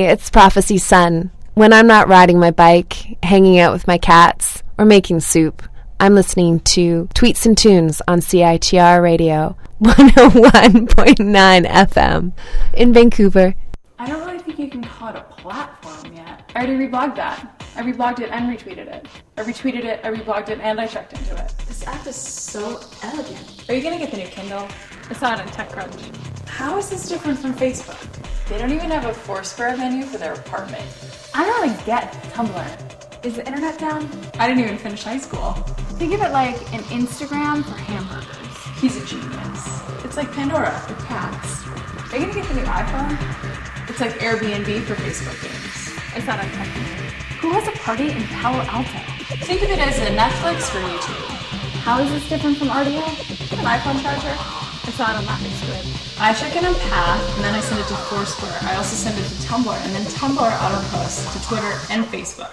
it's Prophecy Sun. When I'm not riding my bike, hanging out with my cats, or making soup, I'm listening to Tweets and Tunes on CITR Radio, 101.9 FM in Vancouver. I don't really think you can call it a platform yet. I already reblogged that. I reblogged it and retweeted it. I retweeted it, I reblogged it, and I checked into it. This app is so elegant. Are you gonna get the new Kindle? I saw it on TechCrunch. How is this different from Facebook? They don't even have a Foursquare menu for their apartment. I don't really get Tumblr. Is the internet down? I didn't even finish high school. Think of it like an Instagram for hamburgers. He's a genius. It's like Pandora for cats. Are you gonna get the new iPhone? It's like Airbnb for Facebook games. I saw it on TechCrunch. Who has a party in Palo Alto? Think of it as a Netflix for YouTube. How is this different from RDO? An iPhone charger? I saw it on Laughing Squid. I check in on Path, and then I send it to Foursquare. I also send it to Tumblr, and then Tumblr auto-posts to Twitter and Facebook.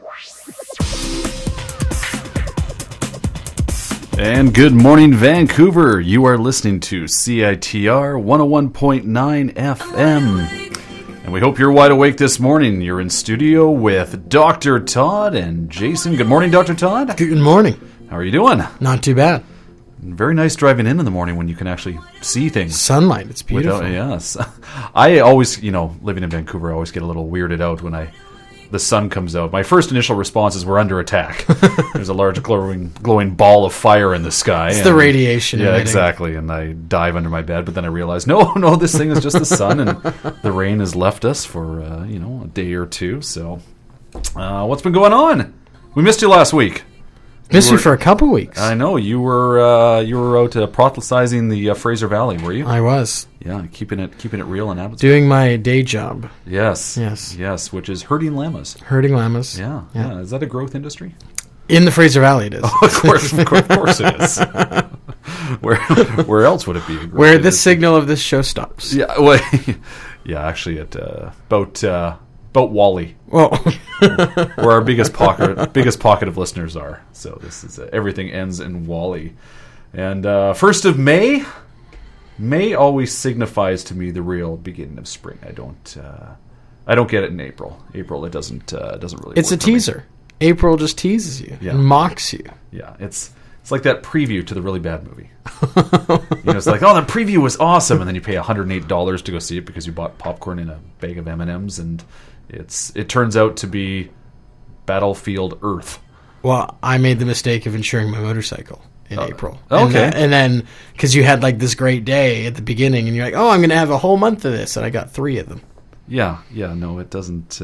And good morning, Vancouver. You are listening to CITR 101.9 FM. And we hope you're wide awake this morning. You're in studio with Dr. Todd and Jason. Good morning, Dr. Todd. Good morning. How are you doing? Not too bad. Very nice driving in the morning when you can actually see things. Sunlight, it's beautiful. Yes. I always, living in Vancouver, I always get a little weirded out when the sun comes out. My first initial response is we're under attack. There's a large glowing ball of fire in the sky. It's the radiation. Yeah, exactly. And I dive under my bed, but then I realize, no, this thing is just the sun, and the rain has left us for, a day or two. So, what's been going on? We missed you last week. Missed you for a couple weeks. I know. You were out proselytizing the Fraser Valley, were you? I was. Yeah, keeping it real in Abbotsford. Doing my day job. Yes, which is herding lammas. Herding lammas. Yeah. Is that a growth industry? In the Fraser Valley, it is. Oh, of course it is. Where else would it be? Where the signal of this show stops. Yeah, well, actually at about Wally. Well, where our biggest pocket of listeners are. So this is everything ends in Wally. And 1st of May always signifies to me the real beginning of spring. I don't get it in April. April, it doesn't really. It's work a teaser. Me. April just teases you and mocks you. Yeah, it's like that preview to the really bad movie. It's like, the preview was awesome, and then you pay $108 to go see it because you bought popcorn in a bag of M&Ms, and it turns out to be Battlefield Earth. Well, I made the mistake of insuring my motorcycle in April. Okay. And then, because you had this great day at the beginning, and you're like, I'm going to have a whole month of this, and I got 3 of them. Yeah, no, it doesn't.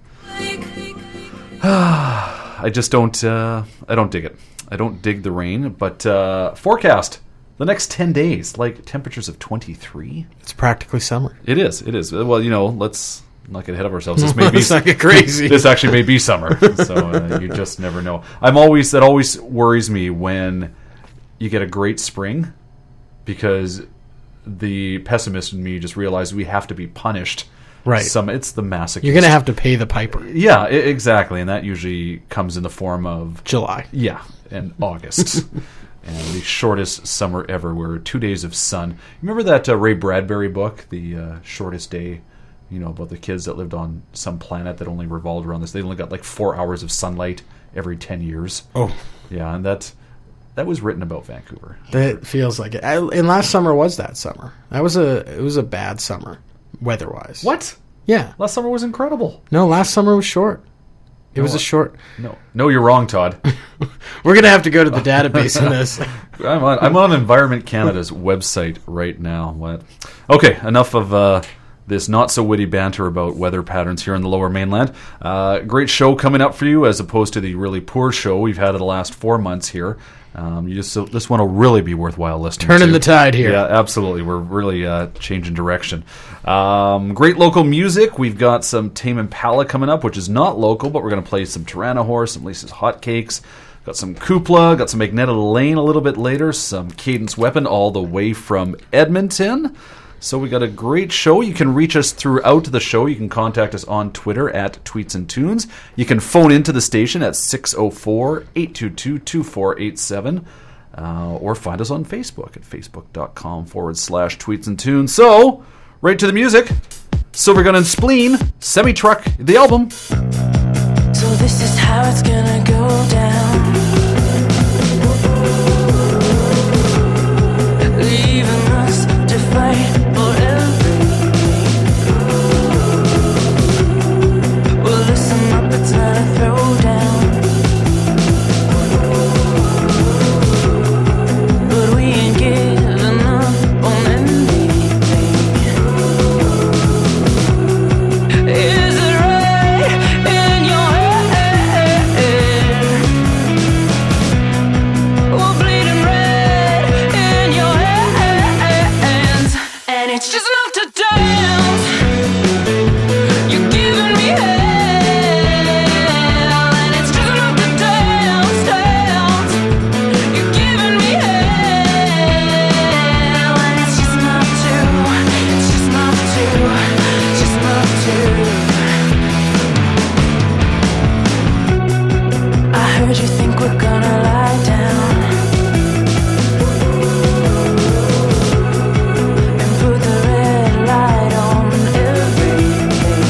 I just don't. I don't dig it. I don't dig the rain. But forecast the next 10 days, temperatures of 23. It's practically summer. It is. Well, let's not get ahead of ourselves. This may be let's not get crazy. This actually may be summer, so you just never know. That always worries me when you get a great spring, because the pessimist in me just realized we have to be punished. Right. It's the masochist. You're going to have to pay the piper. Yeah, exactly. And that usually comes in the form of July. Yeah, and August. And the shortest summer ever. We're 2 days of sun. Remember that Ray Bradbury book, The Shortest Day? About the kids that lived on some planet that only revolved around this. They only got 4 hours of sunlight every 10 years. Oh. Yeah, and that was written about Vancouver. That feels like it. And last summer was that summer. It was a bad summer. Weather-wise. What? Yeah. Last summer was incredible. No, last summer was short. It was a short... No, you're wrong, Todd. We're going to have to go to the database on this. I'm on Environment Canada's website right now. What? Okay, enough of this not-so-witty banter about weather patterns here in the Lower Mainland. Great show coming up for you, as opposed to the really poor show we've had in the last 4 months here. This one will really be worthwhile listening to. Turning the tide here. Yeah, absolutely. We're really changing direction. Great local music. We've got some Tame Impala coming up, which is not local, but we're going to play some Tirana Horse, some Lisa's Hotcakes. Got some Kupla, got some Magneto Lane a little bit later, some Cadence Weapon all the way from Edmonton. So we got a great show. You can reach us throughout the show. You can contact us on Twitter at Tweets and Tunes. You can phone into the station at 604-822-2487. Or find us on Facebook at facebook.com/Tweets and Tunes. So, right to the music. Silvergun and Spleen, Semi-Truck, the album. So this is how it's gonna go down. Leaving us to fight for everything. Well, listen up, it's not a throwdown. But we ain't giving up on anything. Is it right in your head? We're bleeding red in your hands, and it's just enough to dance. You're giving me hell, and it's just enough to dance, dance. You're giving me hell, and it's just enough to, it's just enough to, just enough to. I heard you think we're gonna lie down and put the red light on everything.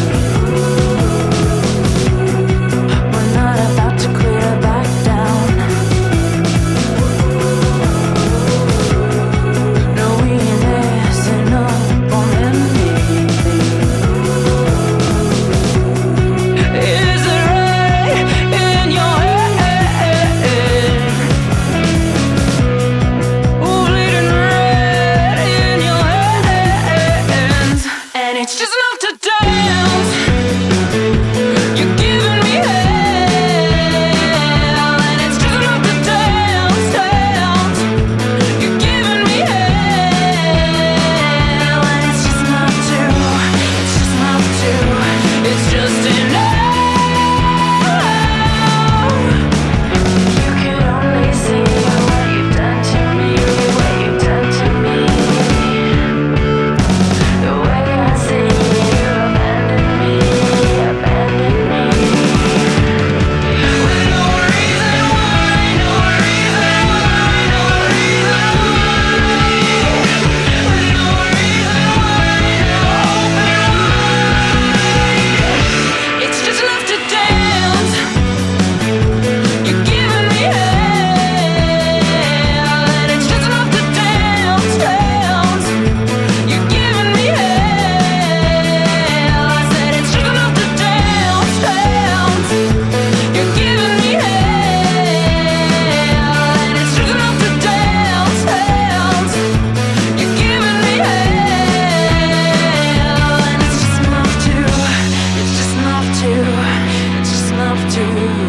We're not about to clear back down. No, we ain't messing up on anything. Is it right in your head? We're bleeding red in your hands, and it's just enough to dance. You're giving me hell, and it's just enough to dance, dance. You're giving me hell, and it's just enough to, it's just enough to, it's just enough. You can only see what you've done to me, what you've done to me. The way I see you abandon me, abandon me. With no reason why, no reason why, no reason why. With no reason why, no open wide. It's just enough to dance. You're giving me hell, and it's just enough to dance, dance. You're giving me hell. I said it's just enough to dance, dance. You're giving me hell, and it's just enough to dance, dance. You're giving me hell, and it's just enough to, it's just enough to, it's just enough to.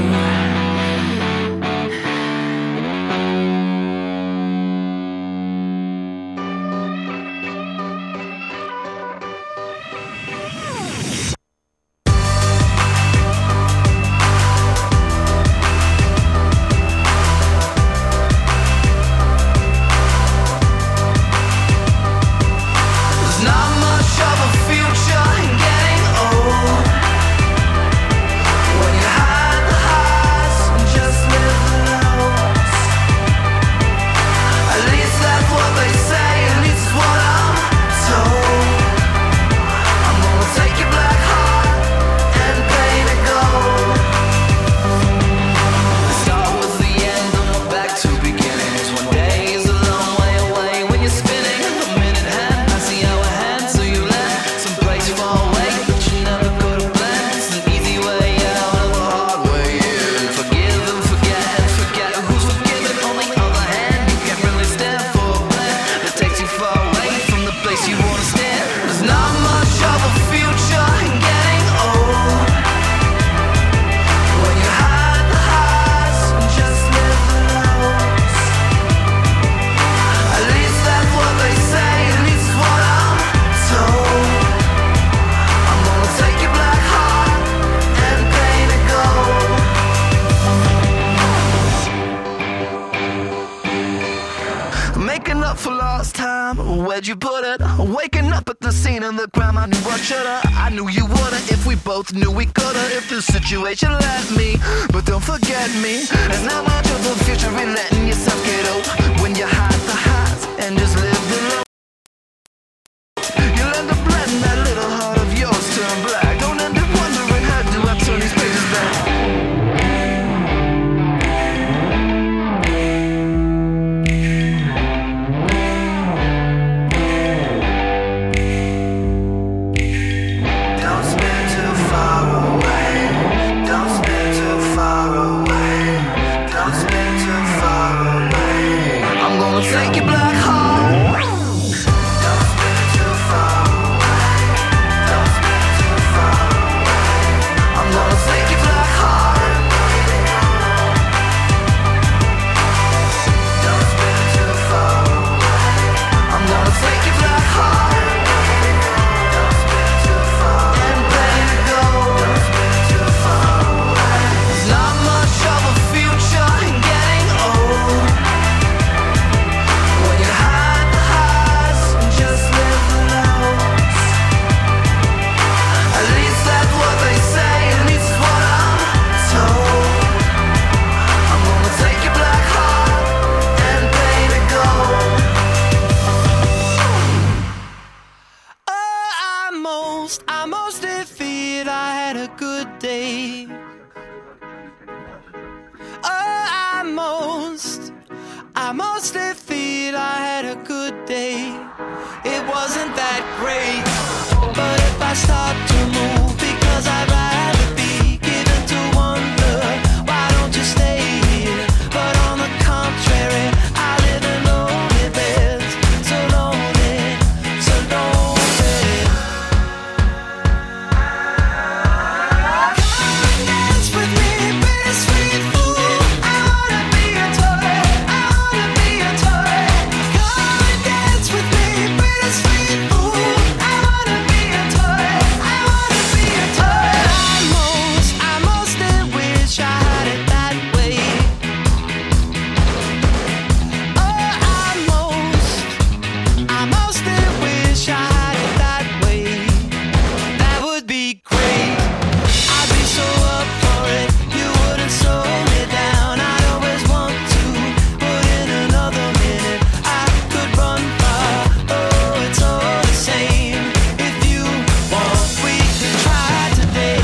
There's not much of a future in getting old. When you hide the highs and just live the lows. At least that's what they say, at least it's what I'm told. I'm gonna take your black heart and paint it gold. The start was the end and we're back to beginnings. One day is a long way away when you're spinning. A minute hand past the hour hand, so you land someplace far away, but you never go to plan. It's an easy way out of a hard way in. Forgive and forget who's forgiven. On the other hand, you can't really stand for a plan that takes you far away from the place you wanna stand. There's not much of a future in getting old. When you hide the highs and just live the lows. At least that's what they say, at least it's what I'm told. I'm gonna take your black heart and paint it gold. Making up for lost time, where'd you put it? Waking up at the scene of the crime, I knew I shoulda, I knew you woulda. If we both knew we coulda, if the situation let me. But don't forget me, there's not much of a future in letting yourself get old. When you hide the highs and just live the low. You'll end up letting that little heart of yours mostly feel I had a good day. I mostly feel I had a good day. It wasn't that great, but if I start to move, because I'd rather be given to wonder, why don't you stay here? But on the contrary, I live in lonely beds, so lonely, so lonely. Come and dance with me, bittersweet fool. I wanna be a toy, I wanna be a toy. Come and dance with me, bittersweet fool. I wanna be a toy, I wanna be a toy. I mostly wish I had it that way. I mostly wish I had it that way. That would be great. I'd be so up for it. You wouldn't slow me down. I'd always want to, but in another minute I could run far. Oh, it's all the same. If you want, we could try today.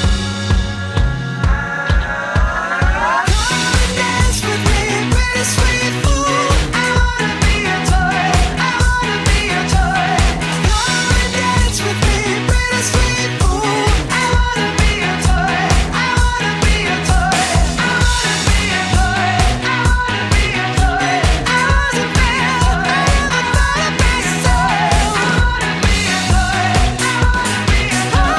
Come and dance with me, bittersweet fool. I wanna be a toy, I wanna be a toy. Come and dance with me, bittersweet fool. I wanna be a toy, I wanna be a toy. I wanna be a toy, I wanna be a toy. I was a fan, I never thought I'd be so. I wanna be a toy, I wanna be a toy.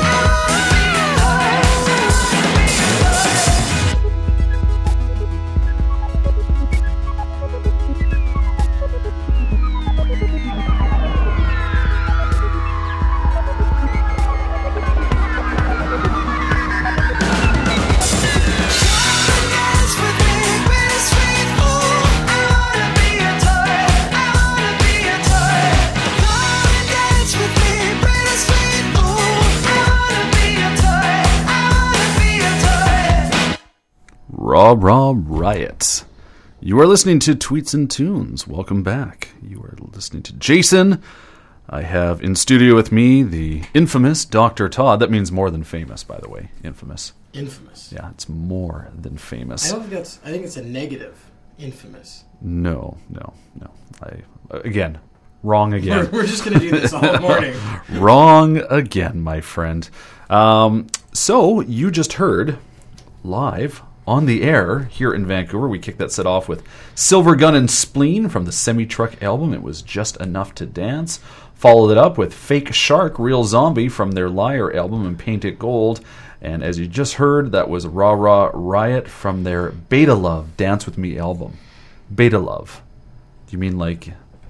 Dance with me, bittersweet fool. I wanna be a toy, I wanna be a toy. Come and dance with me, bittersweet fool. I wanna be a toy, I wanna be a toy. Rob Riot. You are listening to Tweets and Tunes. Welcome back. You are listening to Jason. I have in studio with me the infamous Dr. Todd. That means more than famous, by the way. Infamous. Infamous. Yeah, it's more than famous. I think it's a negative. Infamous. No. Again, wrong again. We're just going to do this all morning. Wrong again, my friend. So you just heard live on the air here in Vancouver. We kicked that set off with Silver Gun and Spleen from the Semi-Truck album. It was Just Enough to Dance. Followed it up with Fake Shark, Real Zombie from their Liar album and Paint It Gold. And as you just heard, that was Rah Rah Riot from their Beta Love, Dance With Me album. Beta Love. Do you mean like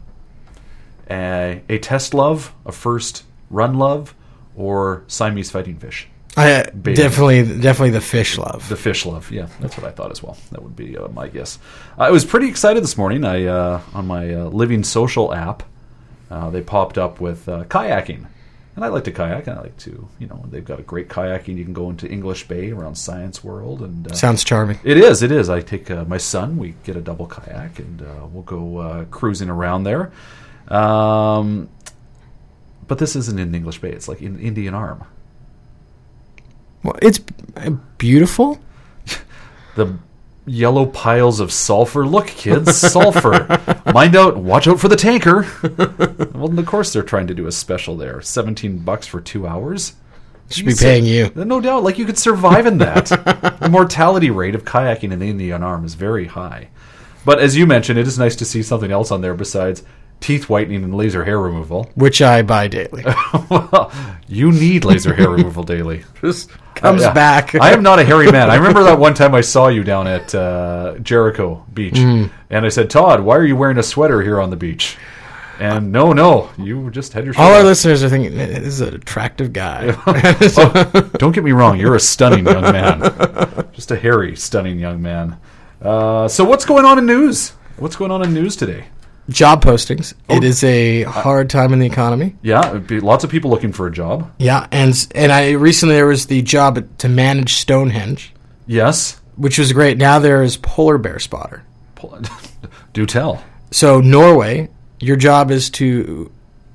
a test love, a first run love, or Siamese fighting fish? Definitely the fish love. The fish love, yeah, that's what I thought as well. That would be my guess. I was pretty excited this morning. I on my Living Social app, they popped up with kayaking, and I like to kayak. And I like to, they've got a great kayaking. You can go into English Bay around Science World, and Sounds charming. It is. I take my son. We get a double kayak, and we'll go cruising around there. But this isn't in English Bay. It's like in Indian Arm. Well, it's beautiful. The yellow piles of sulfur. Look, kids, sulfur. Watch out for the tanker. Well, of course they're trying to do a special there. $17 for 2 hours. Should be paying you. No doubt. Like, you could survive in that. The mortality rate of kayaking in the Indian Arm is very high. But as you mentioned, it is nice to see something else on there besides teeth whitening and laser hair removal. Which I buy daily. Well, you need laser hair removal daily. Just comes back. I am not a hairy man. I remember that one time I saw you down at Jericho Beach. And I said, Todd, why are you wearing a sweater here on the beach? And no, you just had your shirt All our off. listeners are thinking, this is an attractive guy. Oh, don't get me wrong, you're a stunning young man. Just a hairy, stunning young man. So what's going on in news? What's going on in news today? Job postings. It is a hard time in the economy. Yeah, lots of people looking for a job. Yeah, and I recently there was the job to manage Stonehenge. Yes. Which was great. Now there is polar bear spotter. Do tell. So Norway, your job is to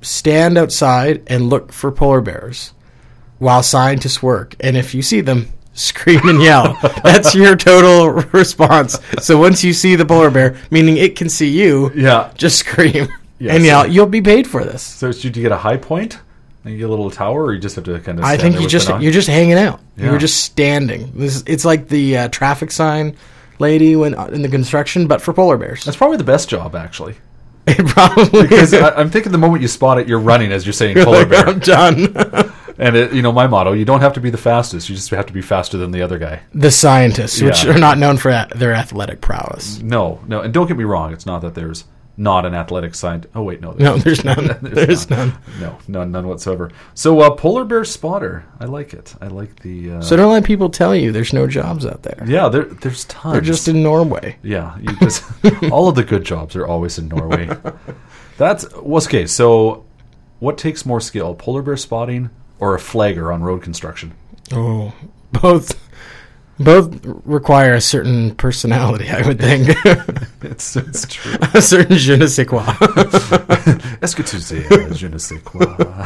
stand outside and look for polar bears while scientists work. And if you see them, scream and yell. That's your total response. So once you see the polar bear, meaning it can see you, just scream and yell. You'll be paid for this. So do you get a high point? And you get a little tower, or you just have to kind of I think you're just hanging out. Yeah. You're just standing. It's like the traffic sign lady when in the construction, but for polar bears. That's probably the best job, actually. It probably Because is. I'm thinking the moment you spot it, you're running as you're saying polar bear. I'm done. And my motto, you don't have to be the fastest. You just have to be faster than the other guy. The scientists, which Yeah. are not known for their athletic prowess. No. And don't get me wrong. It's not that there's not an athletic scientist. Oh, wait, no. No, there's none. There's none. No, none whatsoever. So, polar bear spotter. I like it. I like the... So don't let people tell you there's no jobs out there. yeah, there's tons. They're just in Norway. Yeah, you just all of the good jobs are always in Norway. Okay. So, what takes more skill, polar bear spotting or a flagger on road construction? Oh, both require a certain personality, I would think. It's true. A certain je ne sais quoi. Est-ce que tu sais, je ne sais quoi?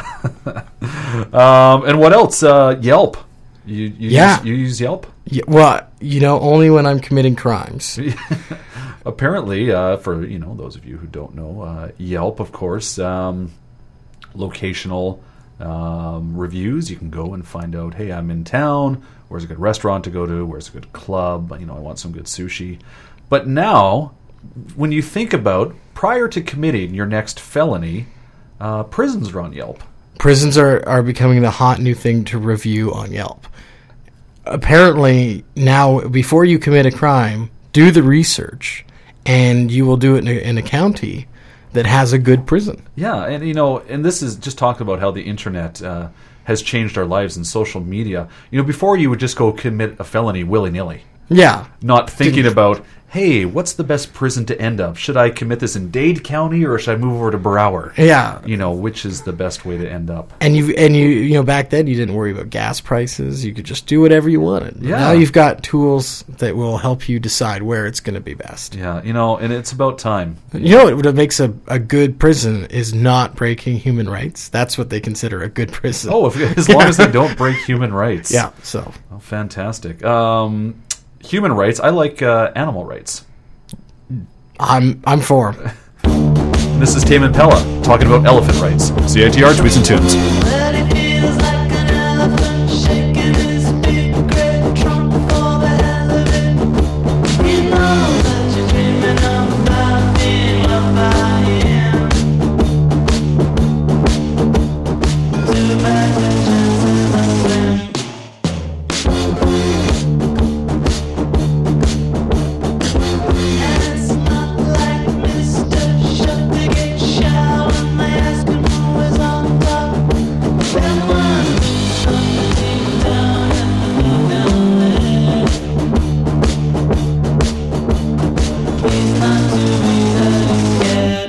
And what else? Yelp. You use Yelp? Yeah, well, only when I'm committing crimes. Apparently, for those of you who don't know, Yelp, of course, locational reviews. You can go and find out, hey, I'm in town. Where's a good restaurant to go to? Where's a good club? I want some good sushi. But now, when you think about prior to committing your next felony, prisons are on Yelp. Prisons are becoming the hot new thing to review on Yelp. Apparently, now, before you commit a crime, do the research, and you will do it in a county that has a good prison. Yeah, and and this is just talking about how the internet has changed our lives and social media. Before you would just go commit a felony willy-nilly. Yeah. Not thinking about, hey, what's the best prison to end up? Should I commit this in Dade County or should I move over to Brower? Yeah. Which is the best way to end up? And you back then you didn't worry about gas prices. You could just do whatever you wanted. Yeah. Now you've got tools that will help you decide where it's going to be best. Yeah, and it's about time. What makes a good prison is not breaking human rights. That's what they consider a good prison. Oh, as long as they don't break human rights. Yeah, so. Oh, fantastic. Human rights. I like animal rights. I'm for 'em. This is Tame Impala talking about elephant rights. CITR Tweets and Tunes. But it feels like an elephant shaking his big great trunk for the hell of it. You know that you're dreaming about being loved by him. Too bad the chances are slim. And it's not like Mr. Shut the Gate shout when they ask him who is on top. Then one something down and down there. He's not too easily scared.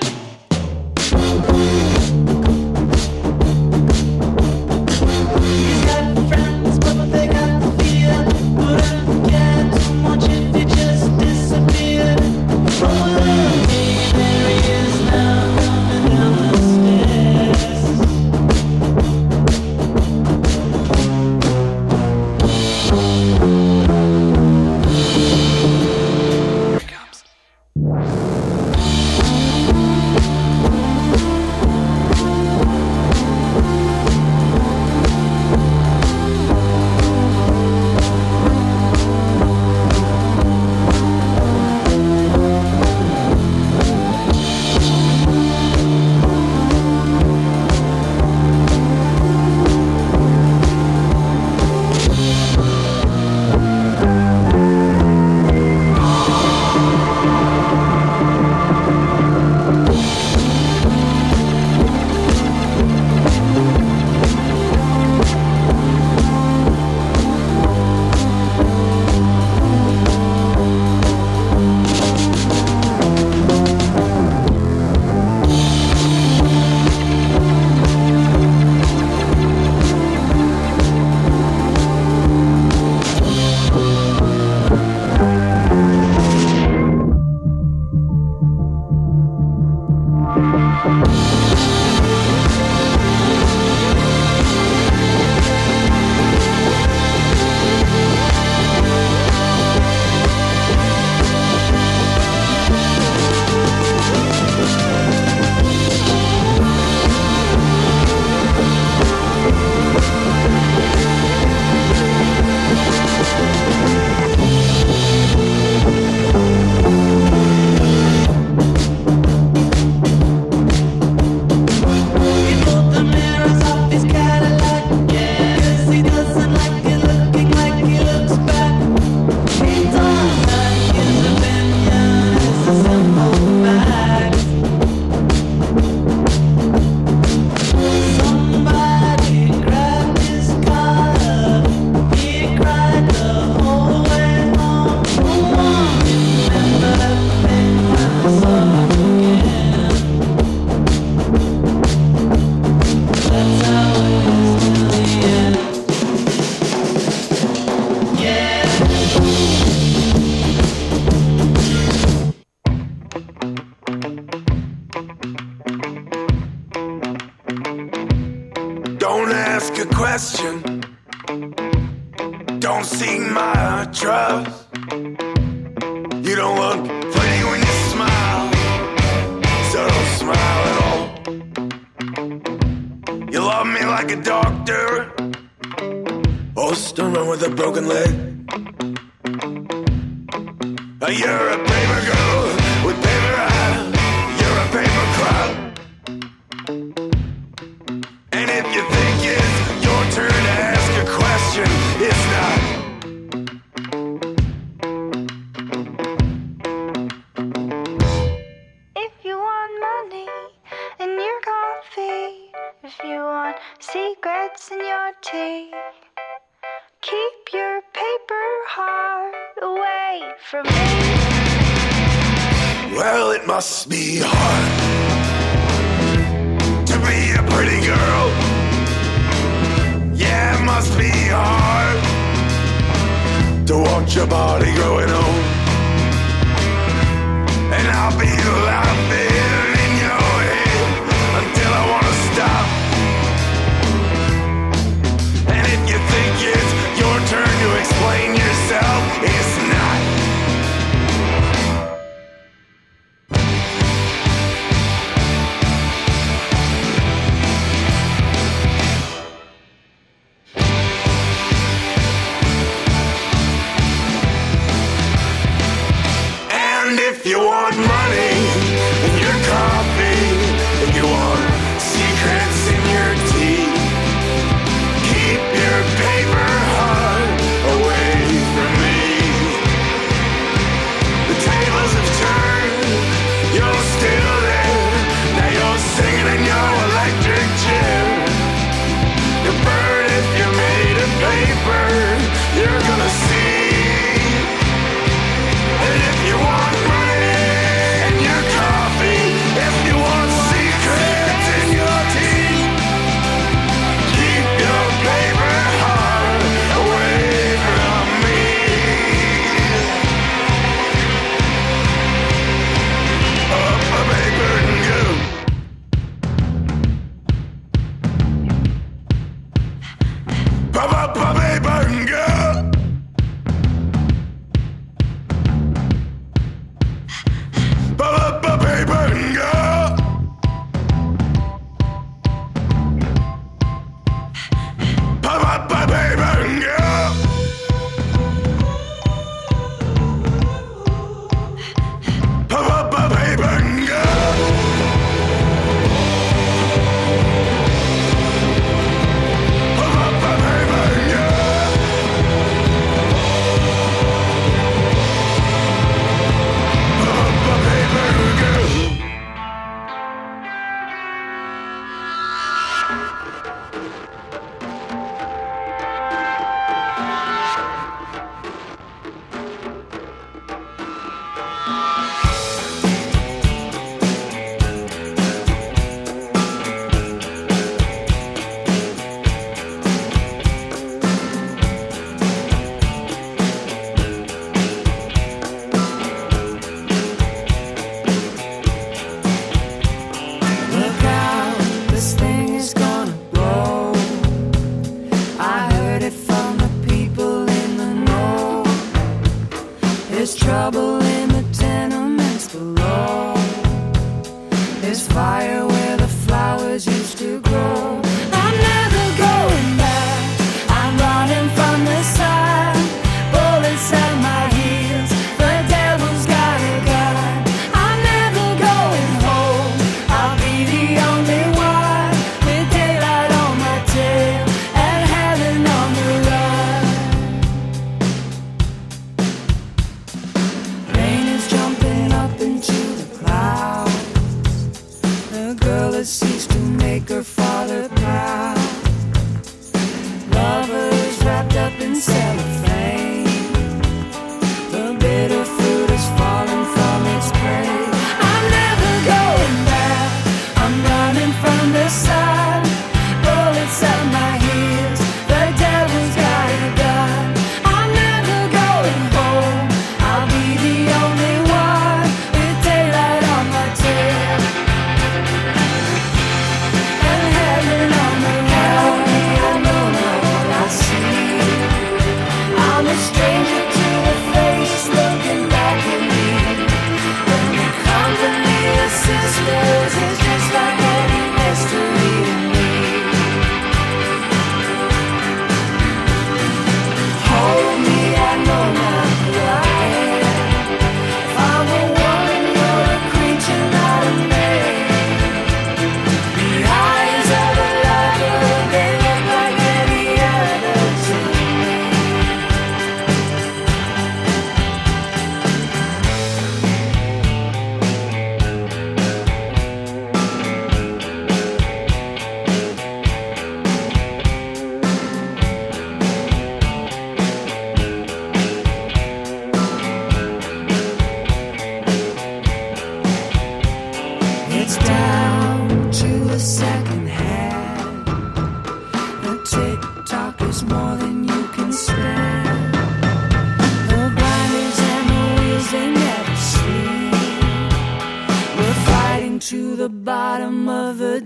ask a question. Don't seek my trust. You don't look pretty when you smile, so don't smile at all. You love me like a doctor, or still run with a broken leg. You're a paper girl with paper eyes. You're a paper crowd. And if you think it's your turn to ask a question, it's not. If you want money in your coffee, if you want secrets in your tea, keep your paper heart away from me. Well, it must be hard to be a pretty girl. Yeah, it must be hard to watch your body growing old. And I'll be laughing in your head until I wanna stop. And if you think it's your turn to explain yourself, it's not. And if you want money in your coffee, and you want secrets in your tea, keep your paper heart away from me. The tables have turned, you're still there. Now you're singing in your electric chair. You burn if you're made of paper, you're gonna see. And if you want money in your coffee, if you want secrets in your tea, keep your paper heart away from me. Up a paper and go. Pop up a paper and go. Pop up a paper and go. Pop up a paper and go. Pop up a paper and go. Pop up a paper and go. Pop up a paper and go. Look out, this thing is gonna blow. I heard it from the people in the know. There's trouble in the tenements below. There's fire where the flowers used to grow. I'm never going back. I'm running from the sun. Bullets at my heels. The devil's got a gun. I'm never going home. I'll be the only one with daylight on my tail and heaven on the run. Rain is jumping up into the clouds. The girl has ceased to make her father proud. Lovers wrapped up in cellophane. The bitter fruit is falling from its prey. I'm never going back. I'm running from the sun. Bullets at my heels. The devil's got a gun. I'm never going home. I'll be the only one with daylight on my tail and heaven on the run.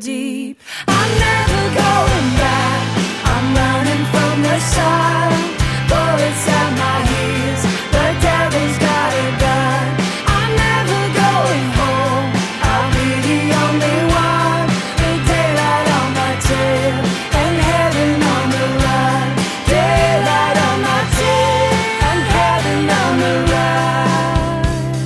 deep. I'm never going back. I'm running from the sun. Bullets at my heels. The devil's got a gun. I'm never going home. I'll be the only one with daylight on my tail and heaven on the run. Daylight on my tail and heaven on the run.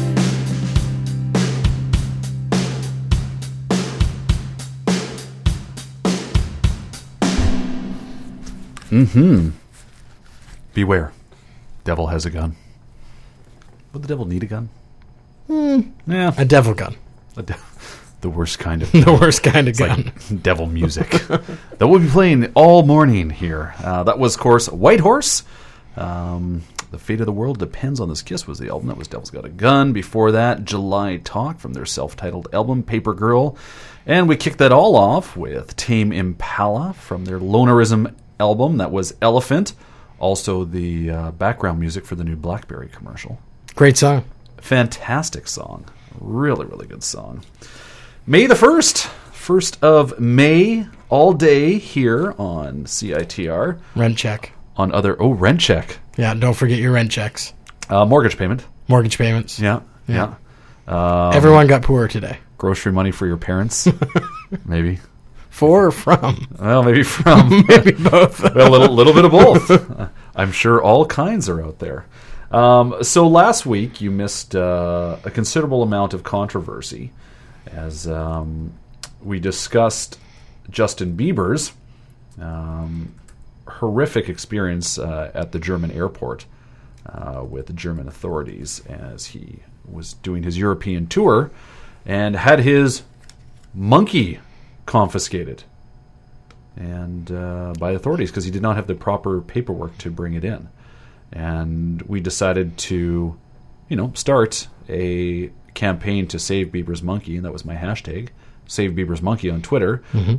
Beware. Devil has a gun. Would the devil need a gun? Yeah. A devil gun. The worst kind of The worst kind of It's gun. like devil music that we'll be playing all morning here. That was, of course, White Horse. The Fate of the World Depends on This Kiss was the album. That was Devil's Got a Gun. Before that, July Talk from their self-titled album, Paper Girl. And we kicked that all off with Tame Impala from their Lonerism album. That was Elephant. Also the background music for the new BlackBerry commercial. Great song. Fantastic song. Really, really good song. May the 1st. 1st of May, all day here on CITR. Rent check. On other... Oh, rent check. Yeah, don't forget your rent checks. Mortgage payment. Mortgage payments. Yeah. Everyone got poor today. Grocery money for your parents. Maybe. For or from? Well, maybe from. Maybe both. A little bit of both. I'm sure all kinds are out there. So last week you missed a considerable amount of controversy as we discussed Justin Bieber's horrific experience at the German airport with the German authorities as he was doing his European tour and had his monkey confiscated and by authorities because he did not have the proper paperwork to bring it in. And we decided to, start a campaign to save Bieber's monkey, and that was my hashtag, Save Bieber's Monkey on Twitter.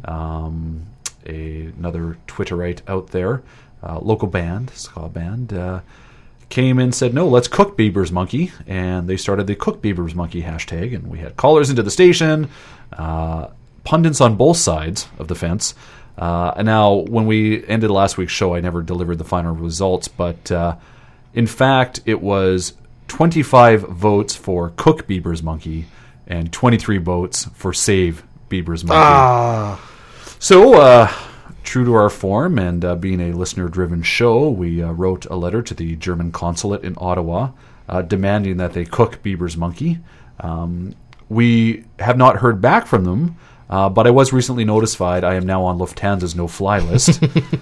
Another Twitterite out there, local band, ska band, came and said, no, let's cook Bieber's monkey, and they started the Cook Bieber's Monkey hashtag, and we had callers into the station, pundits on both sides of the fence. And now, when we ended last week's show, I never delivered the final results, but in fact, it was 25 votes for Cook Bieber's Monkey and 23 votes for Save Bieber's Monkey. So, true to our form and being a listener-driven show, we wrote a letter to the German consulate in Ottawa demanding that they cook Bieber's monkey. We have not heard back from them, but I was recently notified I am now on Lufthansa's no-fly list,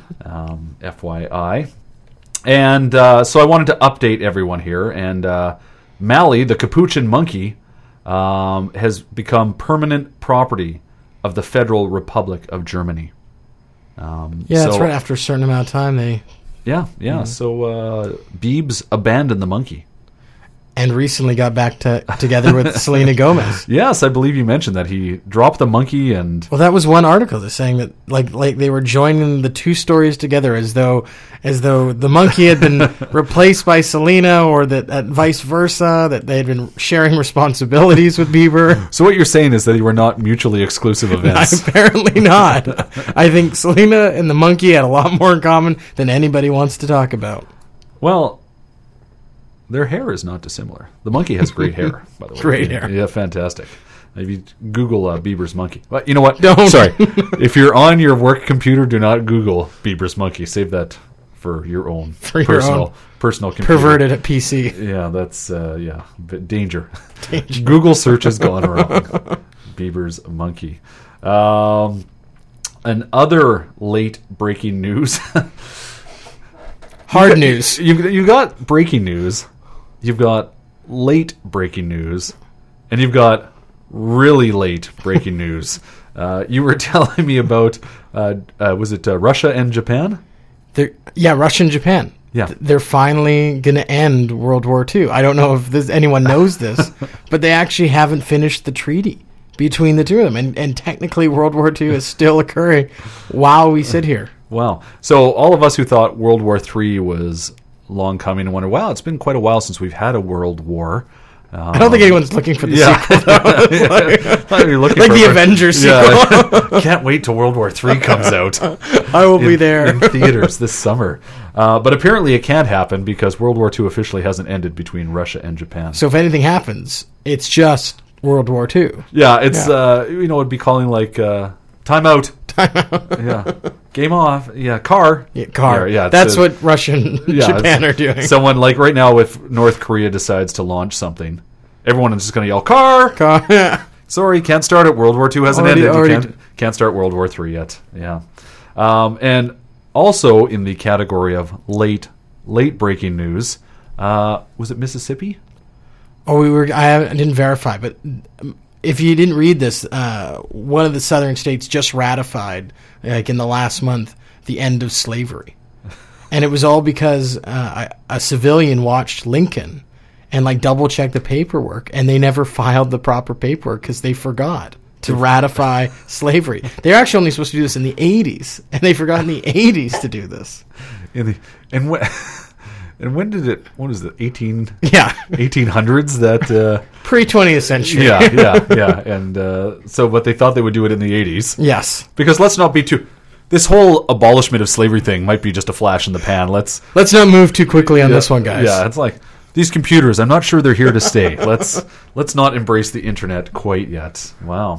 FYI. And so I wanted to update everyone here, and Mally, the capuchin monkey, has become permanent property of the Federal Republic of Germany. That's right. After a certain amount of time, they... Yeah. So Biebs abandoned the monkey. And recently got back together with Selena Gomez. Yes, I believe you mentioned that he dropped the monkey and... Well, that was one article that's saying that like they were joining the two stories together as though the monkey had been replaced by Selena, or that vice versa, that they had been sharing responsibilities with Bieber. So what you're saying is that they were not mutually exclusive events. Apparently not. I think Selena and the monkey had a lot more in common than anybody wants to talk about. Well... Their hair is not dissimilar. The monkey has great hair, by the way. Great hair. Yeah, fantastic. If you Google Bieber's monkey. But you know what? Don't. Sorry. If you're on your work computer, do not Google Bieber's monkey. Save that for your own personal computer. Perverted at PC. Yeah, that's, danger. Google search has gone wrong. Bieber's monkey. And other late breaking news. Hard news. You got breaking news. You've got late breaking news, and you've got really late breaking news. You were telling me about, was it Russia and Japan? Russia and Japan. Yeah. They're finally going to end World War II. I don't know if anyone knows this, but they actually haven't finished the treaty between the two of them. And technically World War II is still occurring while we sit here. Wow. So all of us who thought World War III was long coming and wonder, wow, it's been quite a while since we've had a world war. I don't think anyone's looking for the sequel. Thought you were looking Like for the Avengers sequel. Yeah. Can't wait till World War III comes out. I will be there. In theaters this summer. But apparently it can't happen because World War II officially hasn't ended between Russia and Japan. So if anything happens, it's just World War II. Yeah, it's, it'd be calling like, time out. Yeah. Game off. Yeah, car. Yeah, car. Yeah, that's what Russia and Japan are doing. Someone, like right now, if North Korea decides to launch something, everyone is just going to yell, car! Car. Yeah. Sorry, can't start it. World War II hasn't Already- ended. already- You can't start World War III yet. Yeah. And also in the category of late breaking news, was it Mississippi? Oh, I didn't verify, but if you didn't read this, one of the southern states just ratified, like in the last month, the end of slavery. And it was all because a civilian watched Lincoln and like double checked the paperwork, and they never filed the proper paperwork because they forgot to ratify slavery. They're actually only supposed to do this in the 80s, and they forgot in the 80s to do this. And when did it? What is it? 1800s that pre-20th century. Yeah. And so, but they thought they would do it in the 80s. Yes, because let's not be too. This whole abolishment of slavery thing might be just a flash in the pan. Let's not move too quickly on this one, guys. Yeah, it's like these computers. I'm not sure they're here to stay. Let's not embrace the internet quite yet. Wow.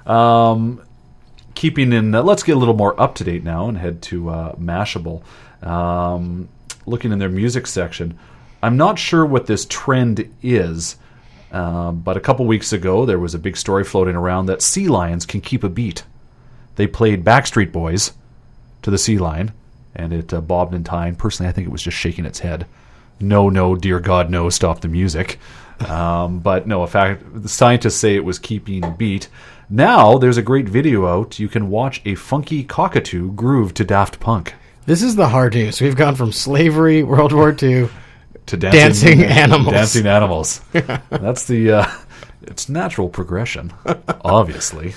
Keeping in. Let's get a little more up to date now and head to Mashable. Looking in their music section, I'm not sure what this trend is, but a couple weeks ago there was a big story floating around that sea lions can keep a beat. They played Backstreet Boys to the sea lion, and it bobbed and tined. Personally, I think it was just shaking its head. No, dear God, no, stop the music. But no, in fact, the scientists say it was keeping beat. Now there's a great video out. You can watch a funky cockatoo groove to Daft Punk. This is the hard news. We've gone from slavery, World War II, to dancing animals. Dancing animals. That's the it's natural progression, obviously.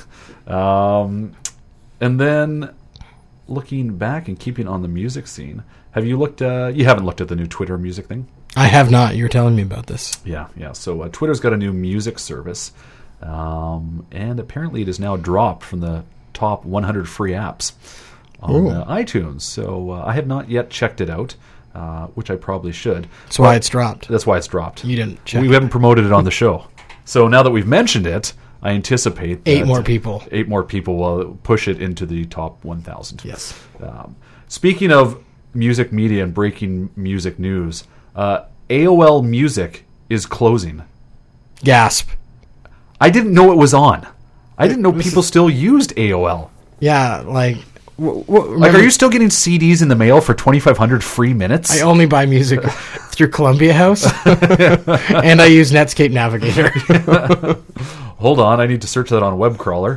And then looking back and keeping on the music scene, have you looked? You haven't looked at the new Twitter music thing? I have not. You were telling me about this. Yeah. So Twitter's got a new music service, and apparently it is now dropped from the top 100 free apps on iTunes. So I have not yet checked it out, which I probably should. That's why it's dropped. That's why it's dropped. You didn't check. We haven't promoted it on the show. So now that we've mentioned it, I anticipate that 8 more people. 8 more people will push it into the top 1,000. Yes. Speaking of music media and breaking music news, AOL Music is closing. Gasp. I didn't know it was on. I didn't know people still used AOL. Yeah, like... are you still getting CDs in the mail for 2,500 free minutes? I only buy music through Columbia House, and I use Netscape Navigator. Hold on, I need to search that on a web crawler.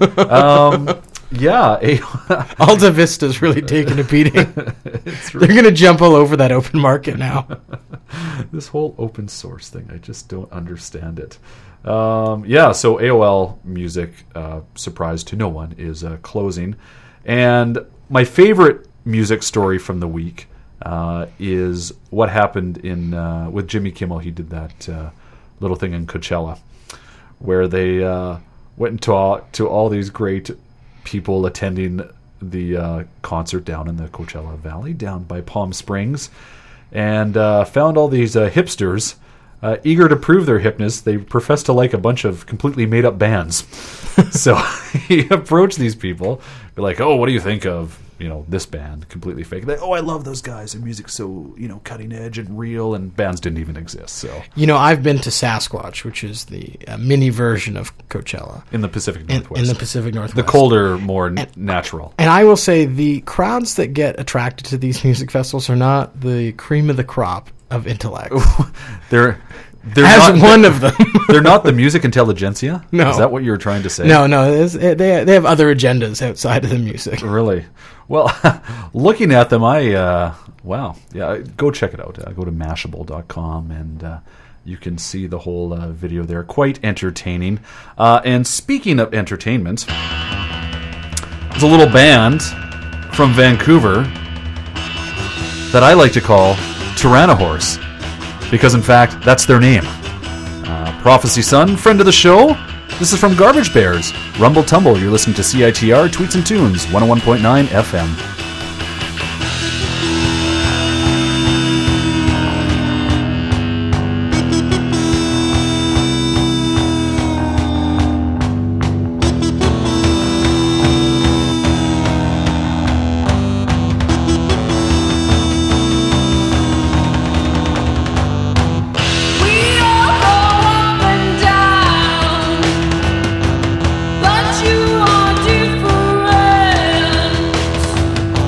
Alta Vista's really taking a beating. They're going to jump all over that open market now. This whole open source thing, I just don't understand it. So AOL Music, surprise to no one, is closing. And my favorite music story from the week is what happened with Jimmy Kimmel. He did that little thing in Coachella where they went and talked to all these great people attending the concert down in the Coachella Valley, down by Palm Springs, and found all these hipsters eager to prove their hipness. They profess to like a bunch of completely made-up bands. So he approached these people, be like, "Oh, what do you think of this band, completely fake?" They, "Oh, I love those guys. Their music's so cutting edge and real." And bands didn't even exist. So I've been to Sasquatch, which is the mini version of Coachella in the Pacific Northwest. In the Pacific Northwest, the colder, more natural. And I will say the crowds that get attracted to these music festivals are not the cream of the crop of intellect. They're As not, one of them. They're not the music intelligentsia? No. Is that what you were trying to say? No. They have other agendas outside of the music. Really? Well, looking at them, go check it out. Go to Mashable.com and you can see the whole video there. Quite entertaining. And speaking of entertainment, there's a little band from Vancouver that I like to call Tyrannohorse, because in fact that's their name. Prophecy Son, friend of the show. This is from Garbage Bears. Rumble Tumble, you're listening to CITR Tweets and Tunes, 101.9 FM. We all go up and down, but you are different.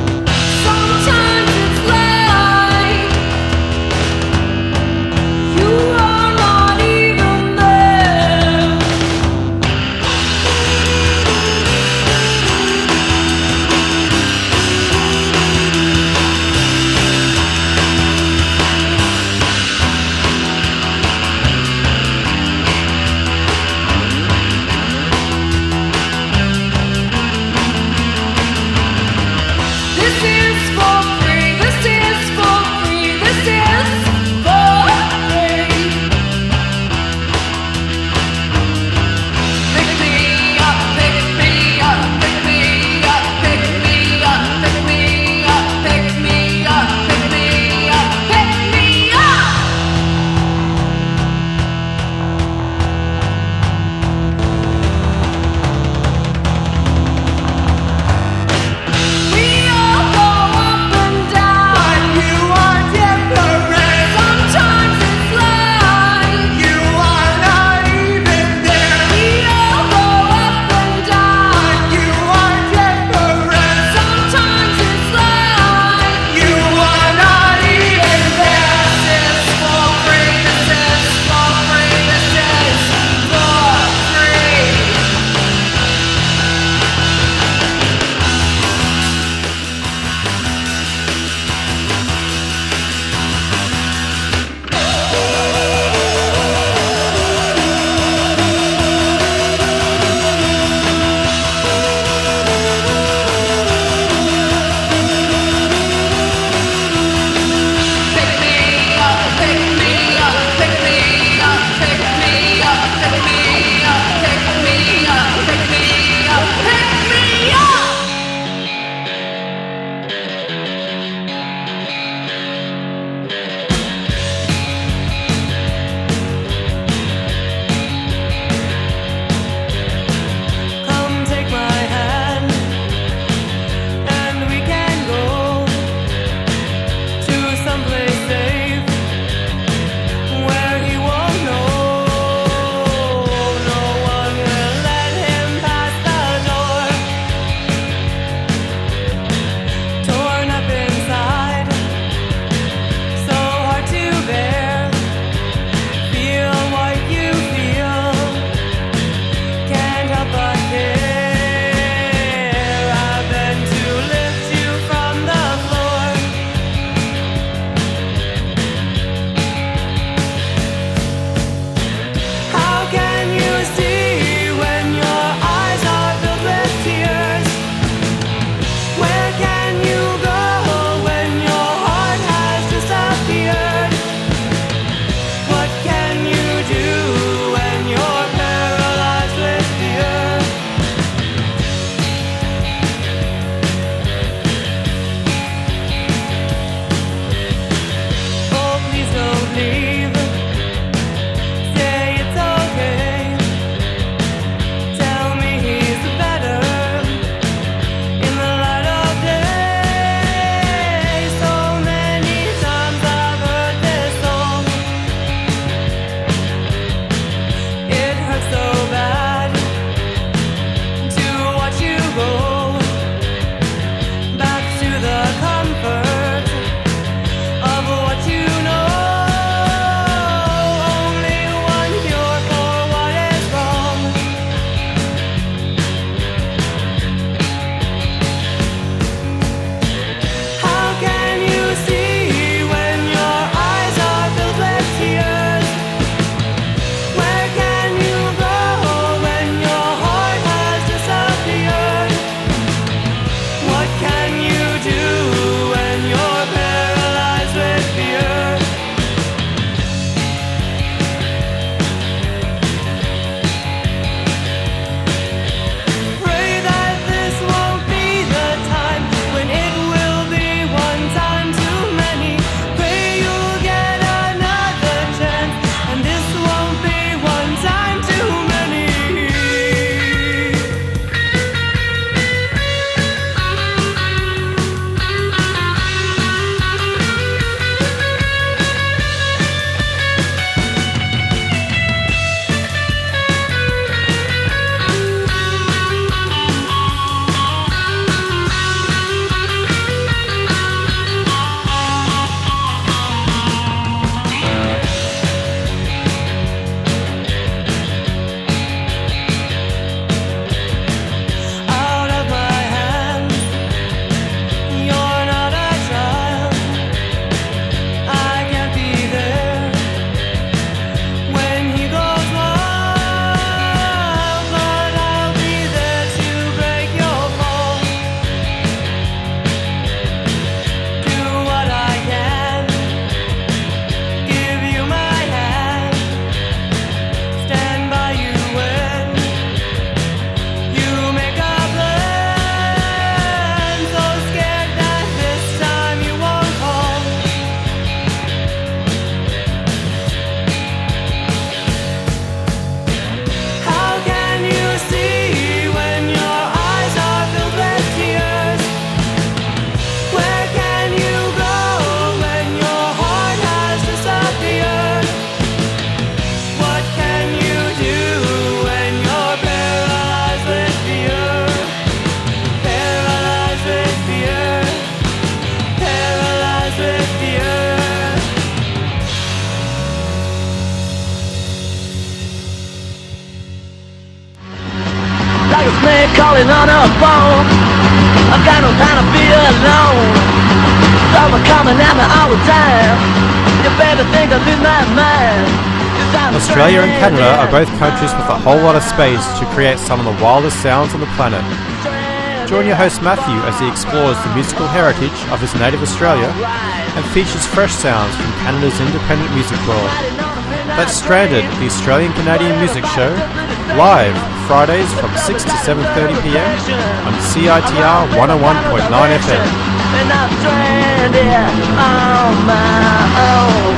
calling on a phone. I've got no time to be alone. Thoughts are coming at me all the time. You better think I'm in my mind. 'Cause I'm Australia and stranded. Canada are both countries with a whole lot of space to create some of the wildest sounds on the planet. Join your host Matthew as he explores the musical heritage of his native Australia and features fresh sounds from Canada's independent music world. That's Stranded, the Australian-Canadian music show, live Fridays from 6 to 7:30 p.m. on CITR 101.9 FM. And I'm stranded on my own.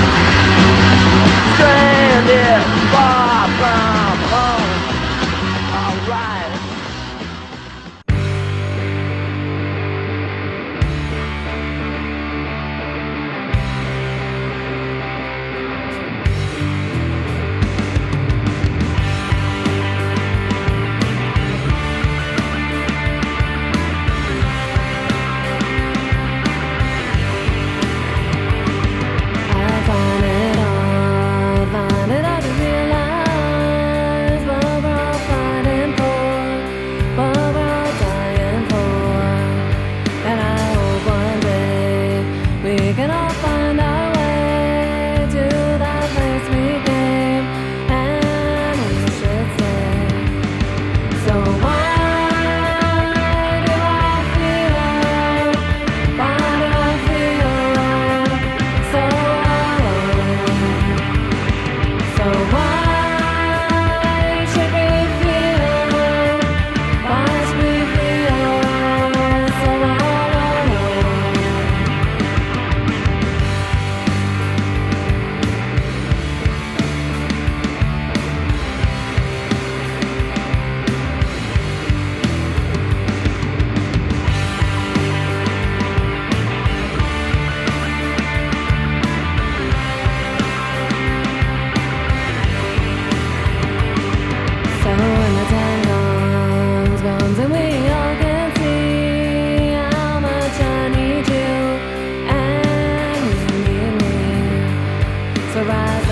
Stranded far from home. Alright. I find it hard to realize what we're all fighting for, what we're all dying for. And I hope one day we can all find our way to that place we came, and we should stay. So why do I feel? Why do I feel so alone? So why should we feel? Why should we feel so alone? So when the time comes and we all can see how much I need you and you need me. So rise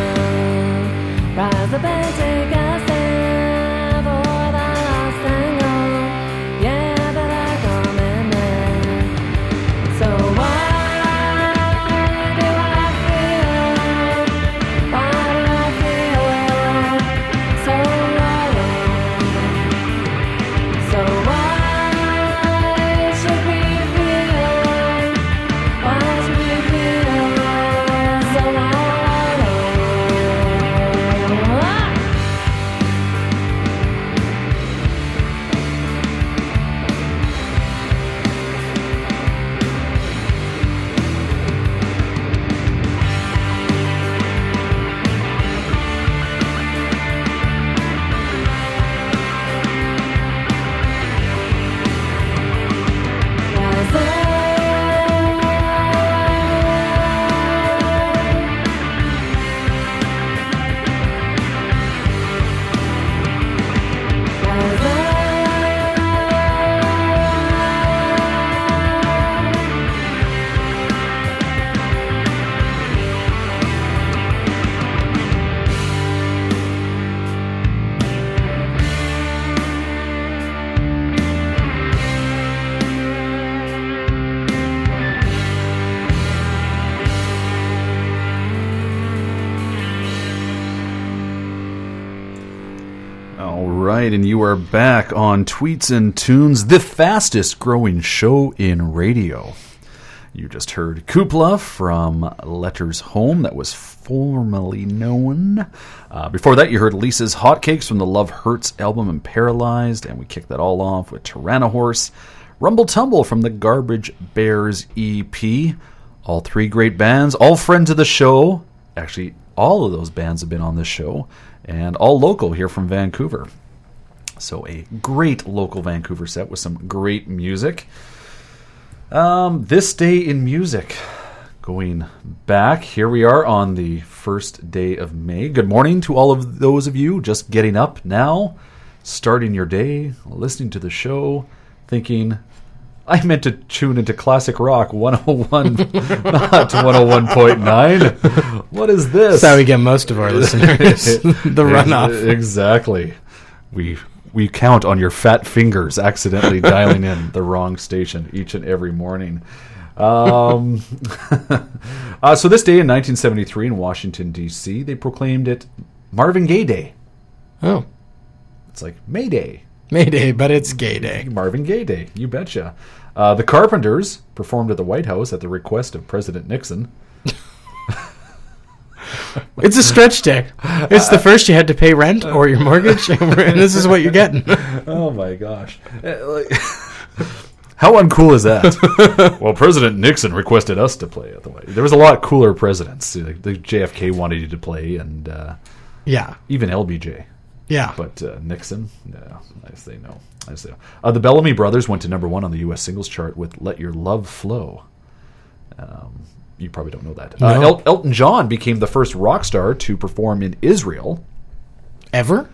up and take a stand for the lost and gone. Yeah, but I come in there. So why do I feel? Why do I feel so alone? So why should we feel? Why should we feel so alone? All right, and you are back on Tweets and Tunes, the fastest growing show in radio. You just heard Kupla from Letters Home, that was formerly known. Before that, you heard Lisa's Hotcakes from the Love Hurts album and Paralyzed, and we kicked that all off with Tyrannohorse. Rumble Tumble from the Garbage Bears EP. All three great bands, all friends of the show. Actually, all of those bands have been on this show, and all local here from Vancouver. So a great local Vancouver set with some great music. This day in music. Going back, here we are on the first day of May. Good morning to all of those of you just getting up now, starting your day, listening to the show, thinking, I meant to tune into Classic Rock 101, not 101.9. What is this? That's how we get most of our listeners. The runoff. Exactly. We we count on your fat fingers accidentally dialing in the wrong station each and every morning. So this day in 1973 in Washington, D.C., they proclaimed it Marvin Gaye Day. Oh. It's like May Day. May Day, but it's Gay Day. Marvin Gaye Day, you betcha. The Carpenters performed at the White House at the request of President Nixon. It's a stretch day. It's the first you had to pay rent or your mortgage, and this is what you're getting. Oh my gosh. How uncool is that? Well, President Nixon requested us to play at the White House. There was a lot cooler presidents. The JFK wanted you to play, and Yeah. even LBJ. Yeah. But Nixon, no, I say no. The Bellamy Brothers went to number 1 on the U.S. singles chart with "Let Your Love Flow." You probably don't know that. No. Elton John became the first rock star to perform in Israel. Ever?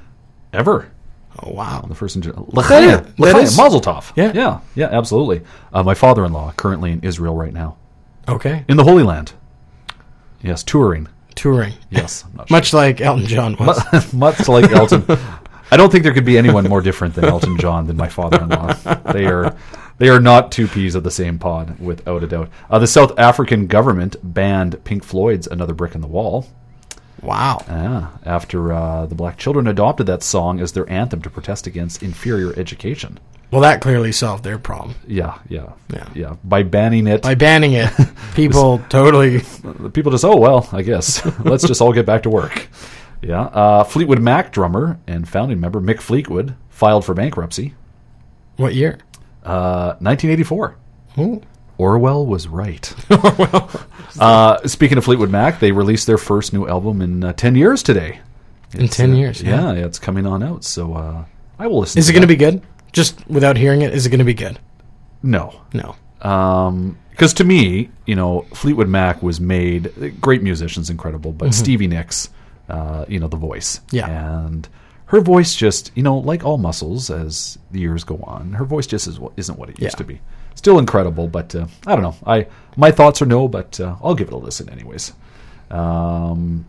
Oh, wow. The first in That L'chaim, is- Mazel Tov. Yeah. Yeah, absolutely. My father-in-law currently in Israel right now, Okay. in the Holy Land. Yes, touring. Yes. Yes, I'm not Much like Elton John was. much like Elton. I don't think there could be anyone more different than Elton John than my father-in-law. They are not two peas of the same pod, without a doubt. The South African government banned Pink Floyd's "Another Brick in the Wall." Wow. After the black children adopted that song as their anthem to protest against inferior education. Well, that clearly solved their problem. Yeah. By banning it, By banning it, people totally... the people just, I guess let's just all get back to work. Yeah. Fleetwood Mac drummer and founding member Mick Fleetwood filed for bankruptcy. What year? 1984. Ooh. Orwell was right. Speaking of Fleetwood Mac, they released their first new album in 10 years today. In 10 years, Yeah, it's coming on out. So I will listen. Is it going to be good? Just without hearing it, is it going to be good? No. No. Because to me, Fleetwood Mac was made, great musicians, incredible, but Stevie Nicks, the voice. Yeah. And her voice just, like all muscles as the years go on, her voice just isn't what it used to be. Still incredible, but I don't know. My thoughts are no, but I'll give it a listen anyways. And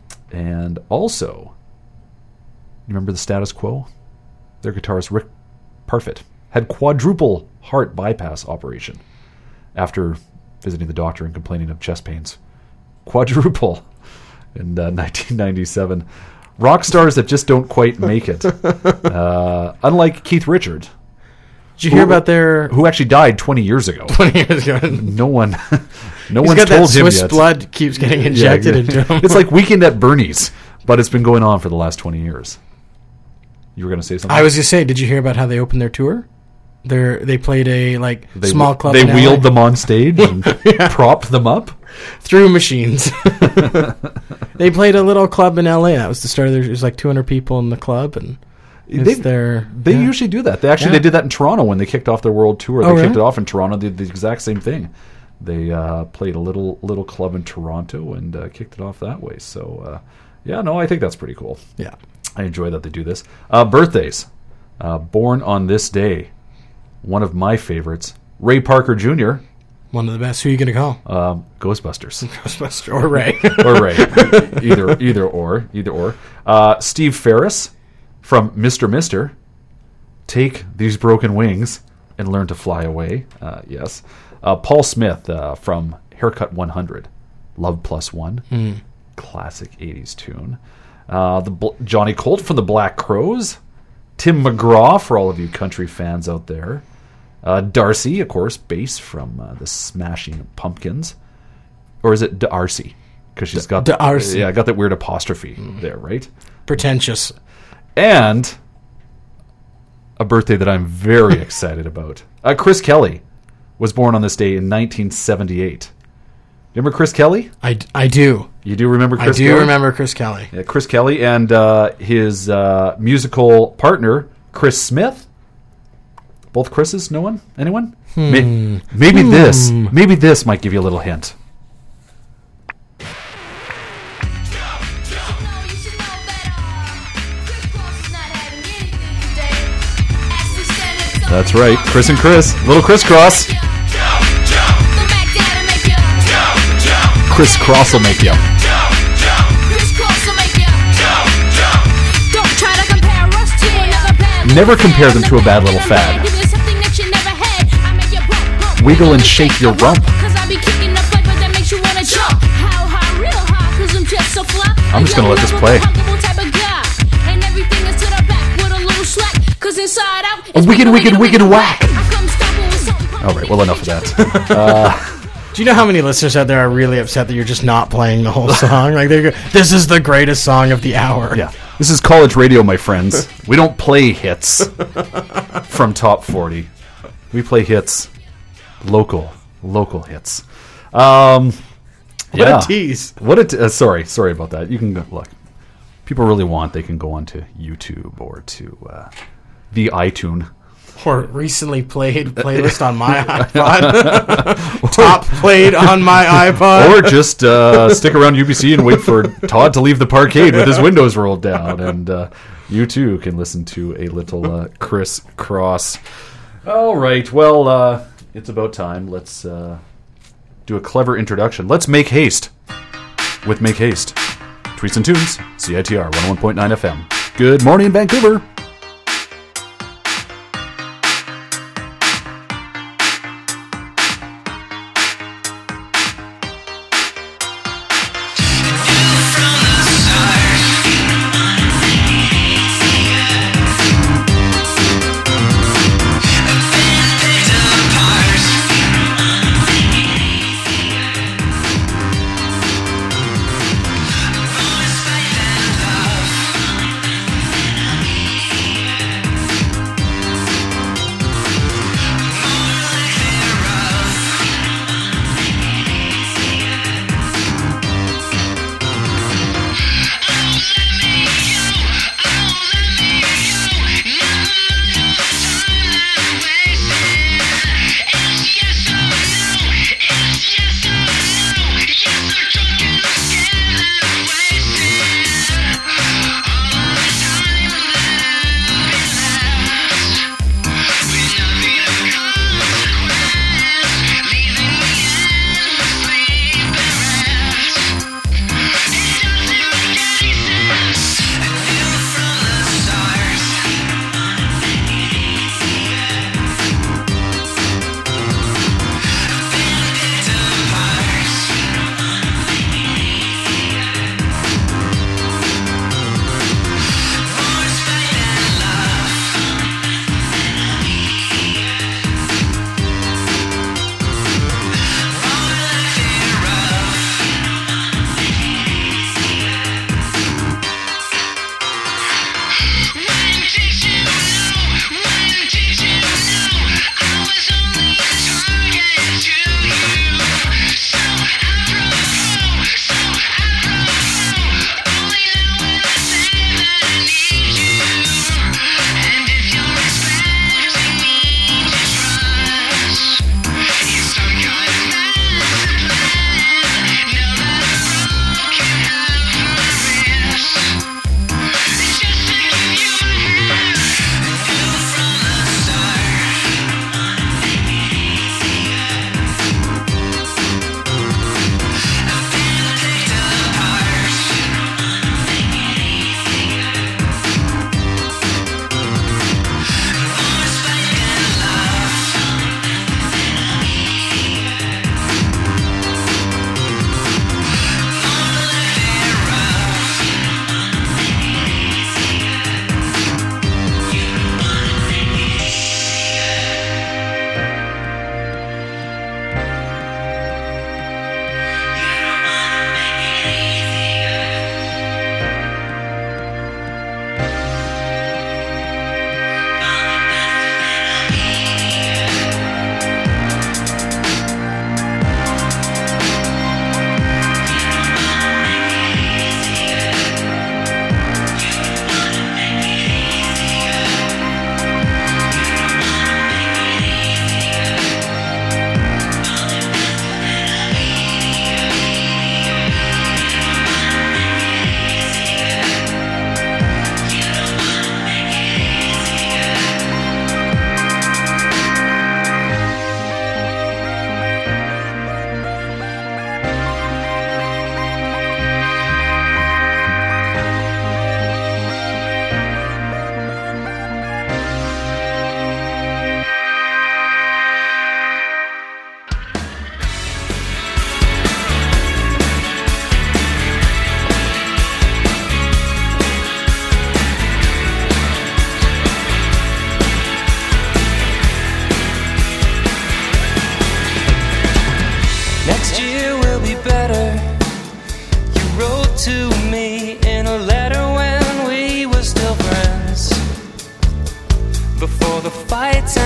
also, you remember the Status Quo? Their guitarist Rick Parfitt had quadruple heart bypass operation after visiting the doctor and complaining of chest pains. Quadruple in 1997. Rock stars that just don't quite make it. Unlike Keith Richards. Did you hear about their... Who actually died 20 years ago. 20 years ago. No one's He's told got that him Swiss yet. blood keeps getting injected into him. It's like Weekend at Bernie's, but it's been going on for the last 20 years. You were going to say something? I was going to say, did you hear about how they opened their tour? They played a small club. They in LA. wheeled them on stage and propped them up through machines. They played a little club in LA. That was the start of their. It was like 200 people in the club, and they usually do that. They did that in Toronto when they kicked off their world tour. They kicked it off in Toronto. They did the exact same thing. They played a little club in Toronto and kicked it off that way. So I think that's pretty cool. Yeah, I enjoy that they do this. Birthdays. Born on this day. One of my favorites, Ray Parker Jr. One of the best. Who are you going to call? Ghostbusters. Ghostbuster or Ray. Or Ray. Either or. Steve Ferris from Mr. Mister. Take these broken wings and learn to fly away. Yes. Paul Smith from Haircut 100. Love Plus One. Classic 80s tune. Johnny Colt from the Black Crowes. Tim McGraw for all of you country fans out there. Darcy, of course, bass from the Smashing Pumpkins. Or is it D'Arcy? Because she's got D'Arcy. got that weird apostrophe there, right? Pretentious. And a birthday that I'm very excited about. Chris Kelly was born on this day in 1978. Remember Chris Kelly? I do. You do remember Chris Kelly? I do remember Chris Kelly. Yeah, Chris Kelly and his musical partner, Chris Smith. Both Chris's? No one? Anyone? Maybe this might give you a little hint. That's right, Chris and Chris. Little crisscross. Chris Cross will make you. Never compare them to a bad little fad. Wiggle and shake your rump. I'm just gonna let this play. A wicked whack. Alright, well, enough of that. Do you know how many listeners out there are really upset that you're just not playing the whole song? Like, this is the greatest song of the hour. Yeah. This is college radio, my friends. We don't play hits from Top 40. We play hits. Local hits. What a tease. Sorry about that. You can go, look. People really want, they can go onto YouTube or to the iTunes. Or recently played playlist on my iPod. Top played on my iPod. Or just stick around UBC and wait for Todd to leave the parkade with his windows rolled down. And you too can listen to a little Chris Cross. All right. Well, it's about time. Let's do a clever introduction. Let's make haste with Make Haste. Tweets and Tunes, CITR 101.9 FM. Good morning, Vancouver.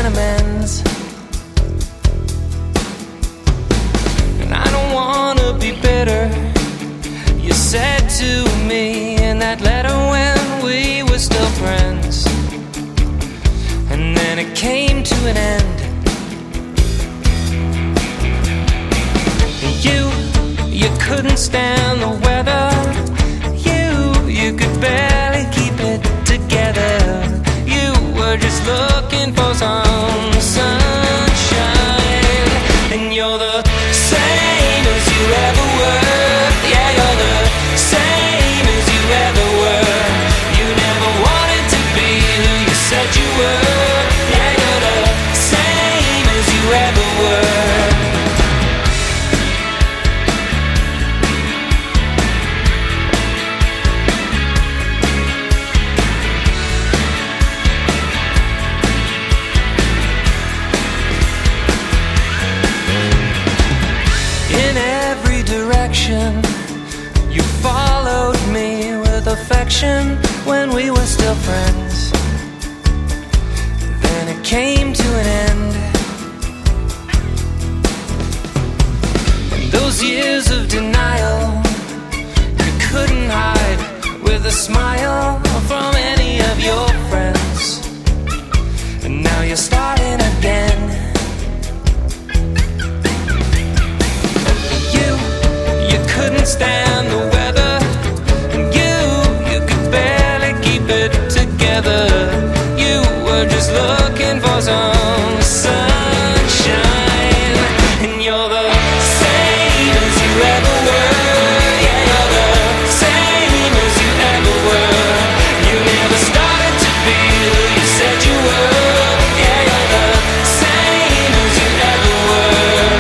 amends. And I don't wanna be bitter. You said to me in that letter when we were still friends, and then it came to an end. You couldn't stand the weather. You could barely keep it together. You were just looking for some sunshine. And you're the same as you ever were. Yeah, you're the same as you ever were. You never wanted to be who you said you were. Yeah, you're the same as you ever were. You followed me with affection when we were still friends. Then it came to an end. And those years of denial you couldn't hide with a smile from any of your friends. And now you're starting again. Couldn't stand the weather, and you could barely keep it together. You were just looking for some sunshine, and you're the same as you ever were. Yeah, you're the same as you ever were. You never started to be who you said you were. Yeah, you're the same as you ever were.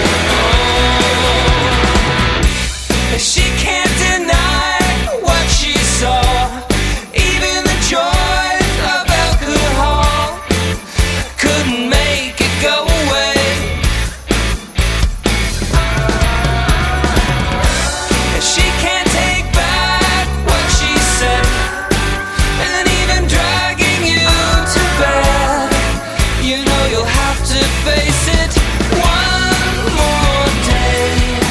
She can't deny what she saw, even the joy of alcohol couldn't make it go away. She can't take back what she said, and even dragging you to bed, you know you'll have to face it one more day.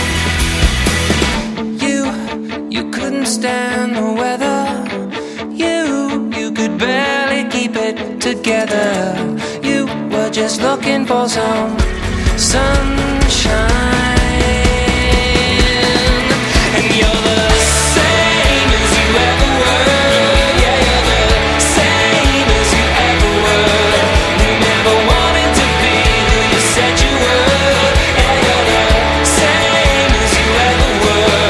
You couldn't stand the weather. You could barely keep it together. You were just looking for some sunshine. And you're the same as you ever were. Yeah, you're the same as you ever were. You never wanted to be who you said you were. Yeah, you're the same as you ever were.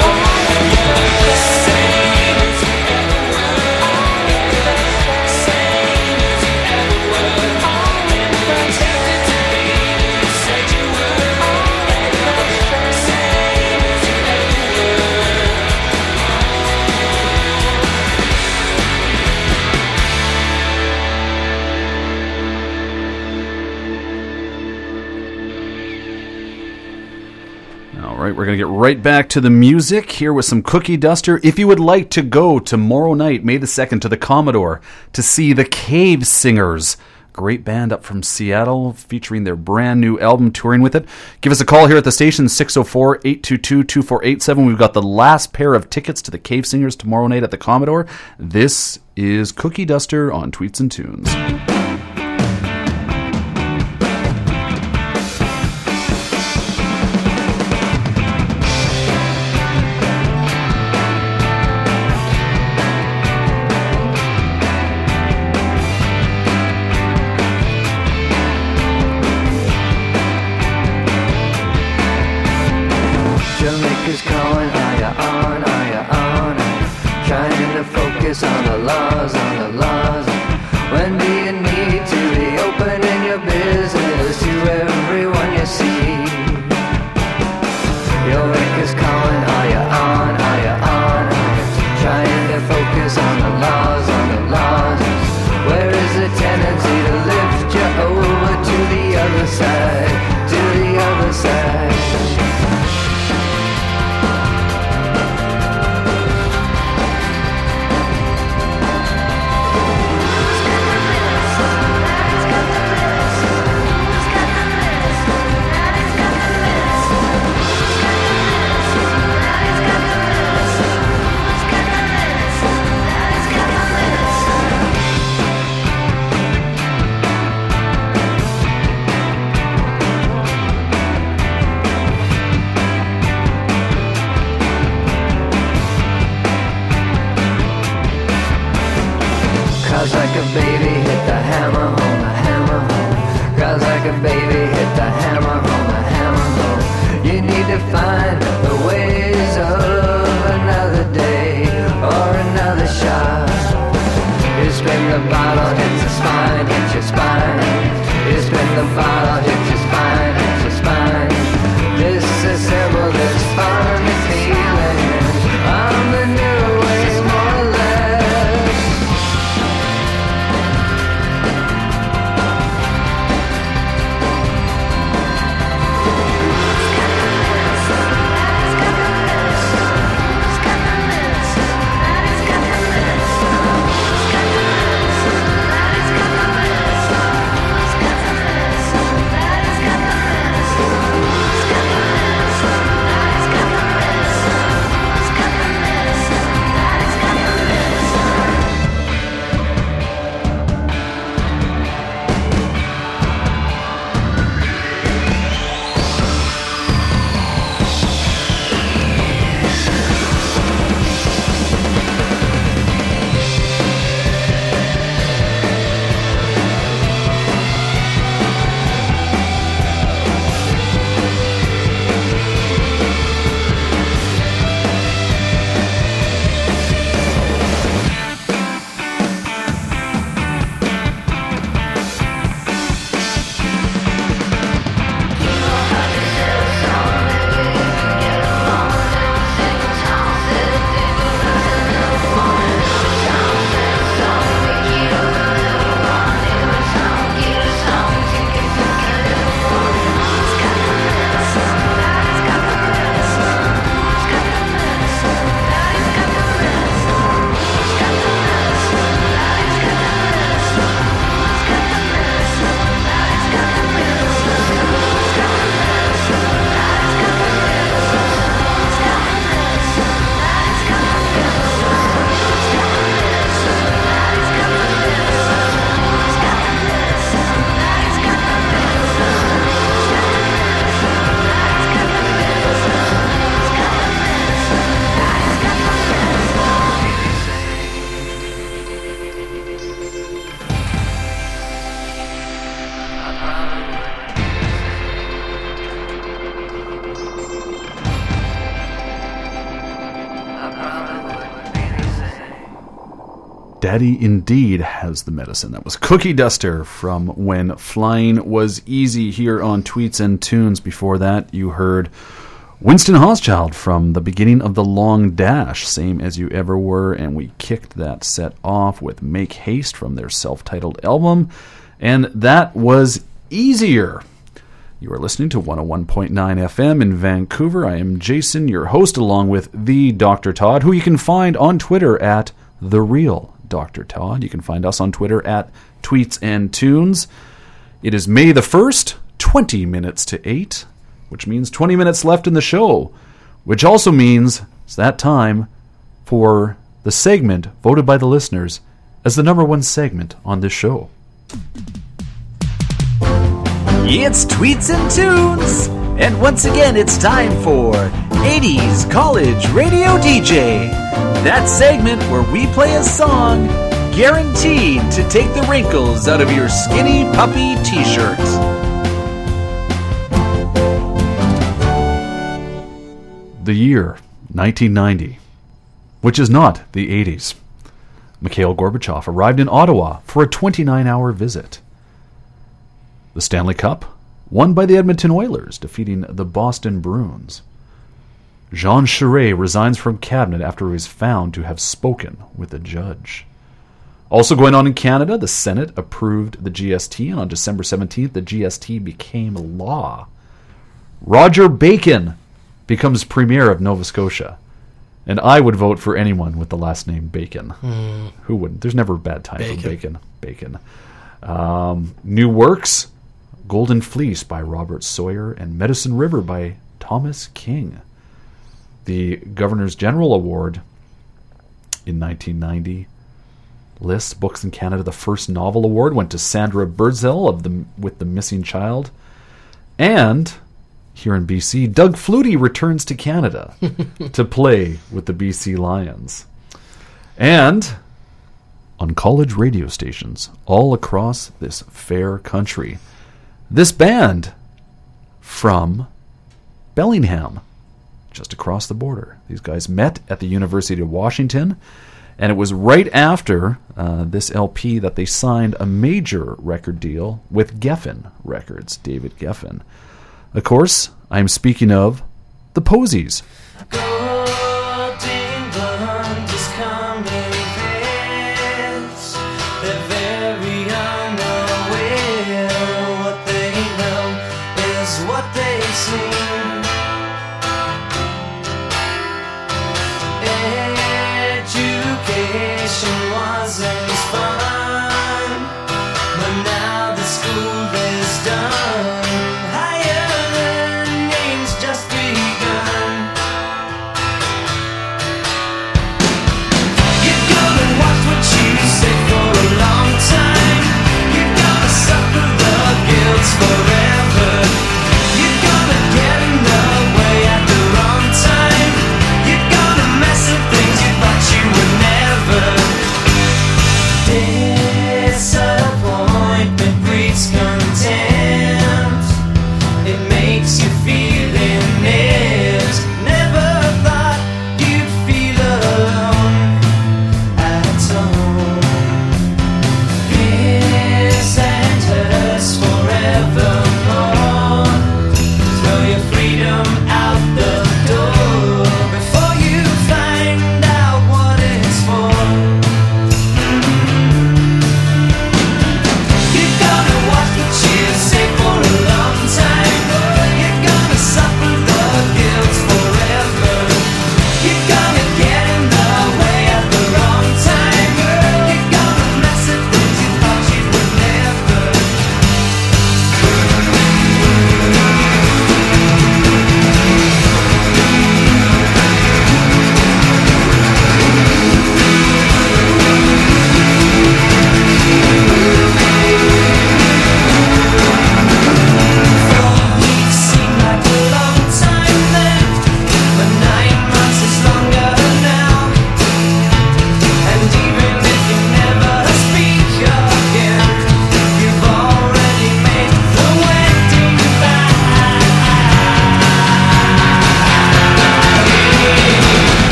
All right, we're going to get right back to the music here with some Cookie Duster. If you would like to go tomorrow night, May the 2nd, to the Commodore to see the Cave Singers, great band up from Seattle featuring their brand new album, touring with it, give us a call here at the station, 604-822-2487. We've got the last pair of tickets to the Cave Singers tomorrow night at the Commodore. This is Cookie Duster on Tweets and Tunes. Jamaica's calling, are you on, are you on? Trying to focus on the laws, When do you need to be opening your business to everyone you see? Jamaica's calling, are you on, are you on? Trying to focus on the laws, Where is the tendency to lift you over to the other side, to the other side? Daddy indeed has the medicine. That was Cookie Duster from When Flying Was Easy here on Tweets and Tunes. Before that, you heard Winston Hochschild from the beginning of The Long Dash, Same As You Ever Were, and we kicked that set off with Make Haste from their self-titled album, and that was Easier. You are listening to 101.9 FM in Vancouver. I am Jason, your host, along with the Dr. Todd, who you can find on Twitter at The Real Dr. Todd. You can find us on Twitter at Tweets and Tunes. It is May the 1st, 20 minutes to 8. Which means 20 minutes left in the show, which also means it's that time for the segment voted by the listeners as the number one segment on this show. It's Tweets and Tunes, and once again it's time for 80s College Radio DJ, that segment where we play a song guaranteed to take the wrinkles out of your skinny puppy t-shirt. The year 1990, which is not the 80s. Mikhail Gorbachev arrived in Ottawa for a 29-hour visit. The Stanley Cup, won by the Edmonton Oilers, defeating the Boston Bruins. Jean Charest resigns from cabinet after he was found to have spoken with a judge. Also going on in Canada, the Senate approved the GST, and on December 17th, the GST became law. Roger Bacon becomes Premier of Nova Scotia. And I would vote for anyone with the last name Bacon. Who wouldn't? There's never a bad time for Bacon. Bacon. New works, Golden Fleece by Robert Sawyer and Medicine River by Thomas King. The Governors General Award in 1990 lists Books in Canada. The first novel award went to Sandra Birdsell with The Missing Child. And here in BC, Doug Flutie returns to Canada to play with the BC Lions. And on college radio stations all across this fair country, this band from Bellingham, just across the border. These guys met at the University of Washington, and it was right after this LP that they signed a major record deal with Geffen Records, David Geffen. Of course, I'm speaking of the Posies. Education wasn't fun, but now the school is done. Higher learning's just begun.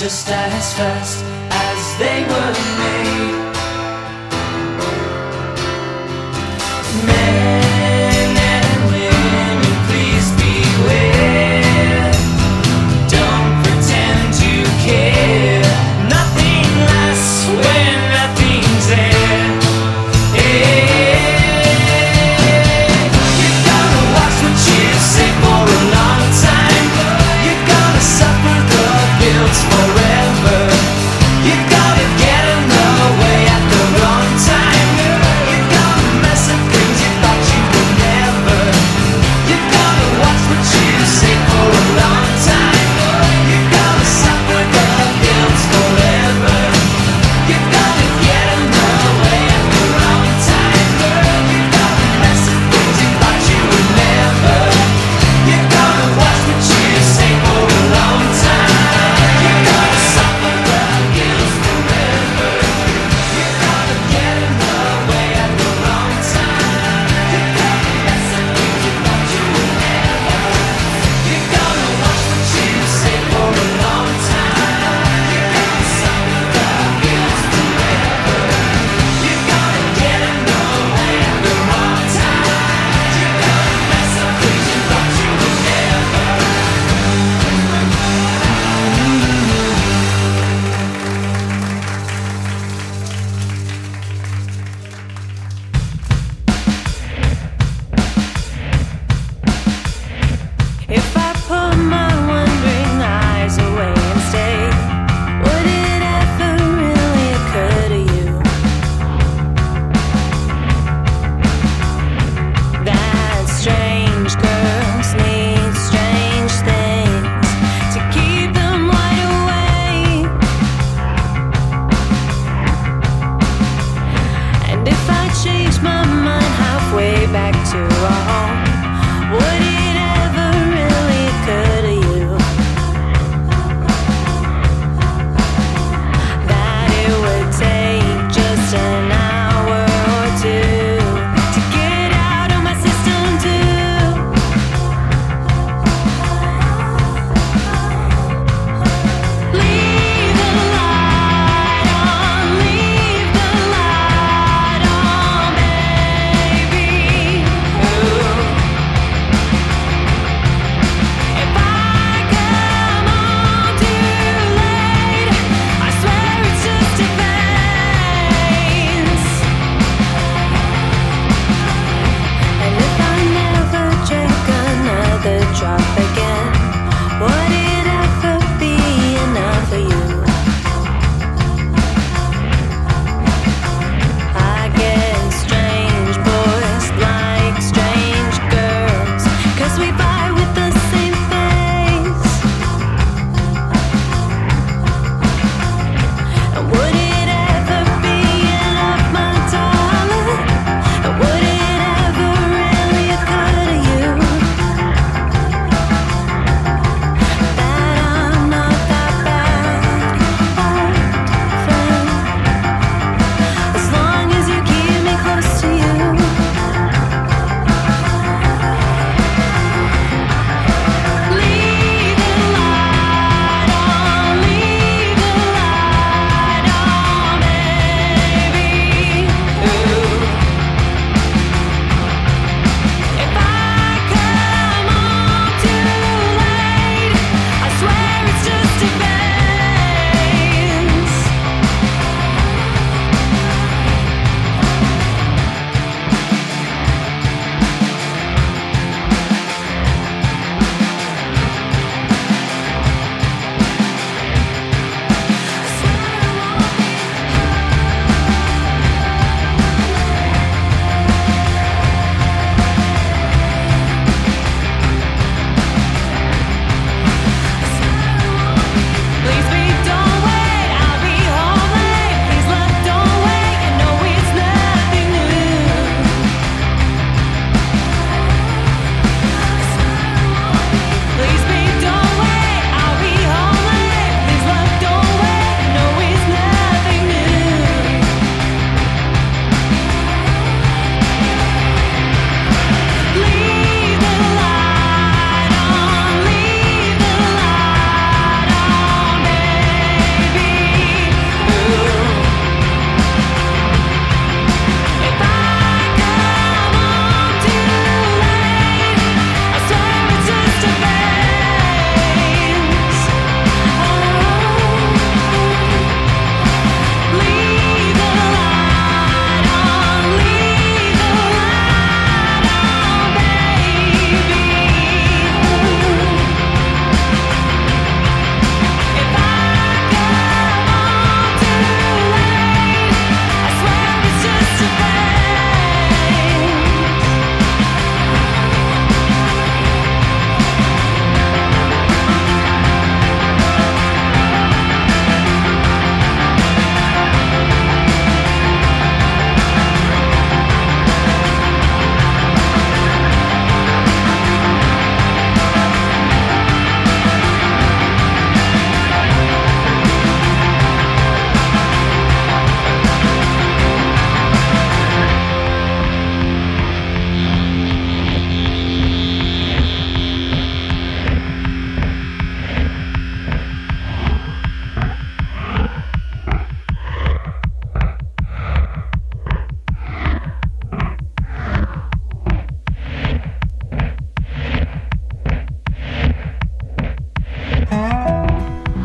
just as fast as they were made. Men and women, please beware. Don't pretend you care. Nothing lasts when nothing's there. You're gonna watch what you say for a long time. You're gonna suffer the guilt forever. You're gonna get in the way at the wrong time. You're gonna mess up things you thought you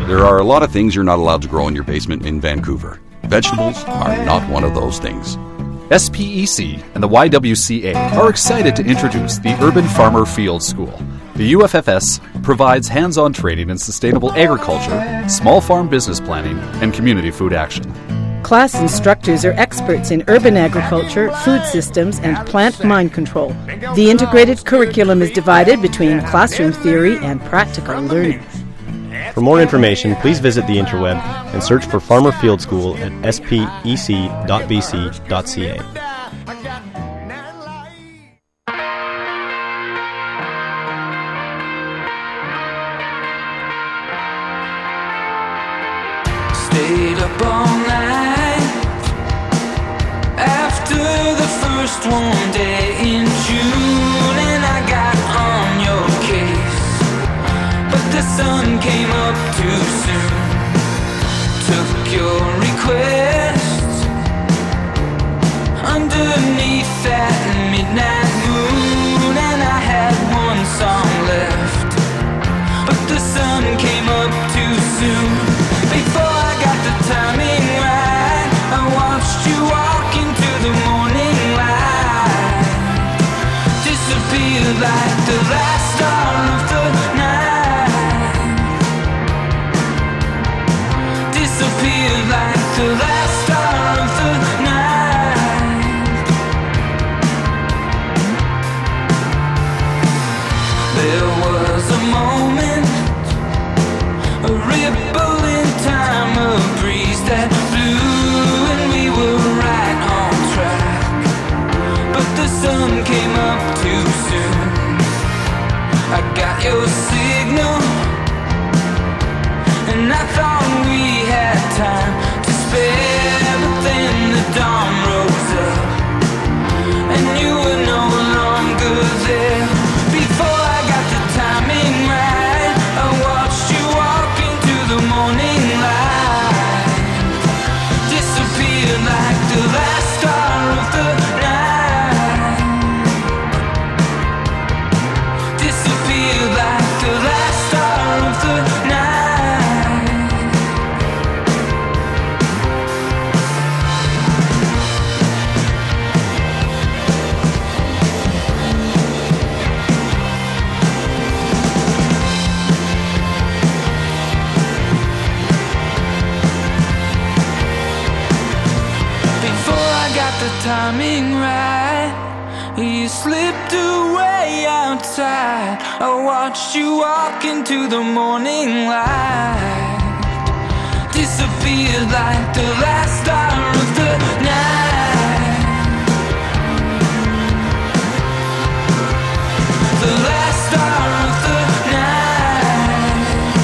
There are a lot of things you're not allowed to grow in your basement in Vancouver. Vegetables are not one of those things. SPEC and the YWCA are excited to introduce the Urban Farmer Field School. The UFFS provides hands-on training in sustainable agriculture, small farm business planning, and community food action. Class instructors are experts in urban agriculture, food systems, and plant mind control. The integrated curriculum is divided between classroom theory and practical learning. For more information, please visit the interweb and search for Farmer Field School at spec.bc.ca. Stayed up all night after the first warm day in June, and I got on your case, but the sun came up too soon. Took your request underneath that midnight moon, and I had one song left, but the sun came up too soon. Before I got the timing right, I watched you walk into the morning light, disappear like the last star of the night, disappear like the last star of the night. There was a moment, a ripple in time, a breeze that blew, and we were right on track, but the sun came up too soon. I got your signal, and I thought we had time to spare, but then the dawn rose up, and you were no longer there. Before I got the timing right, I watched you walk into the morning light, disappear like the last star of the night, disappear like the last star of the night. Before I got the timing right, you slipped away outside. I watched you walk into the morning light, disappear like the last star of the night, the last star of the night.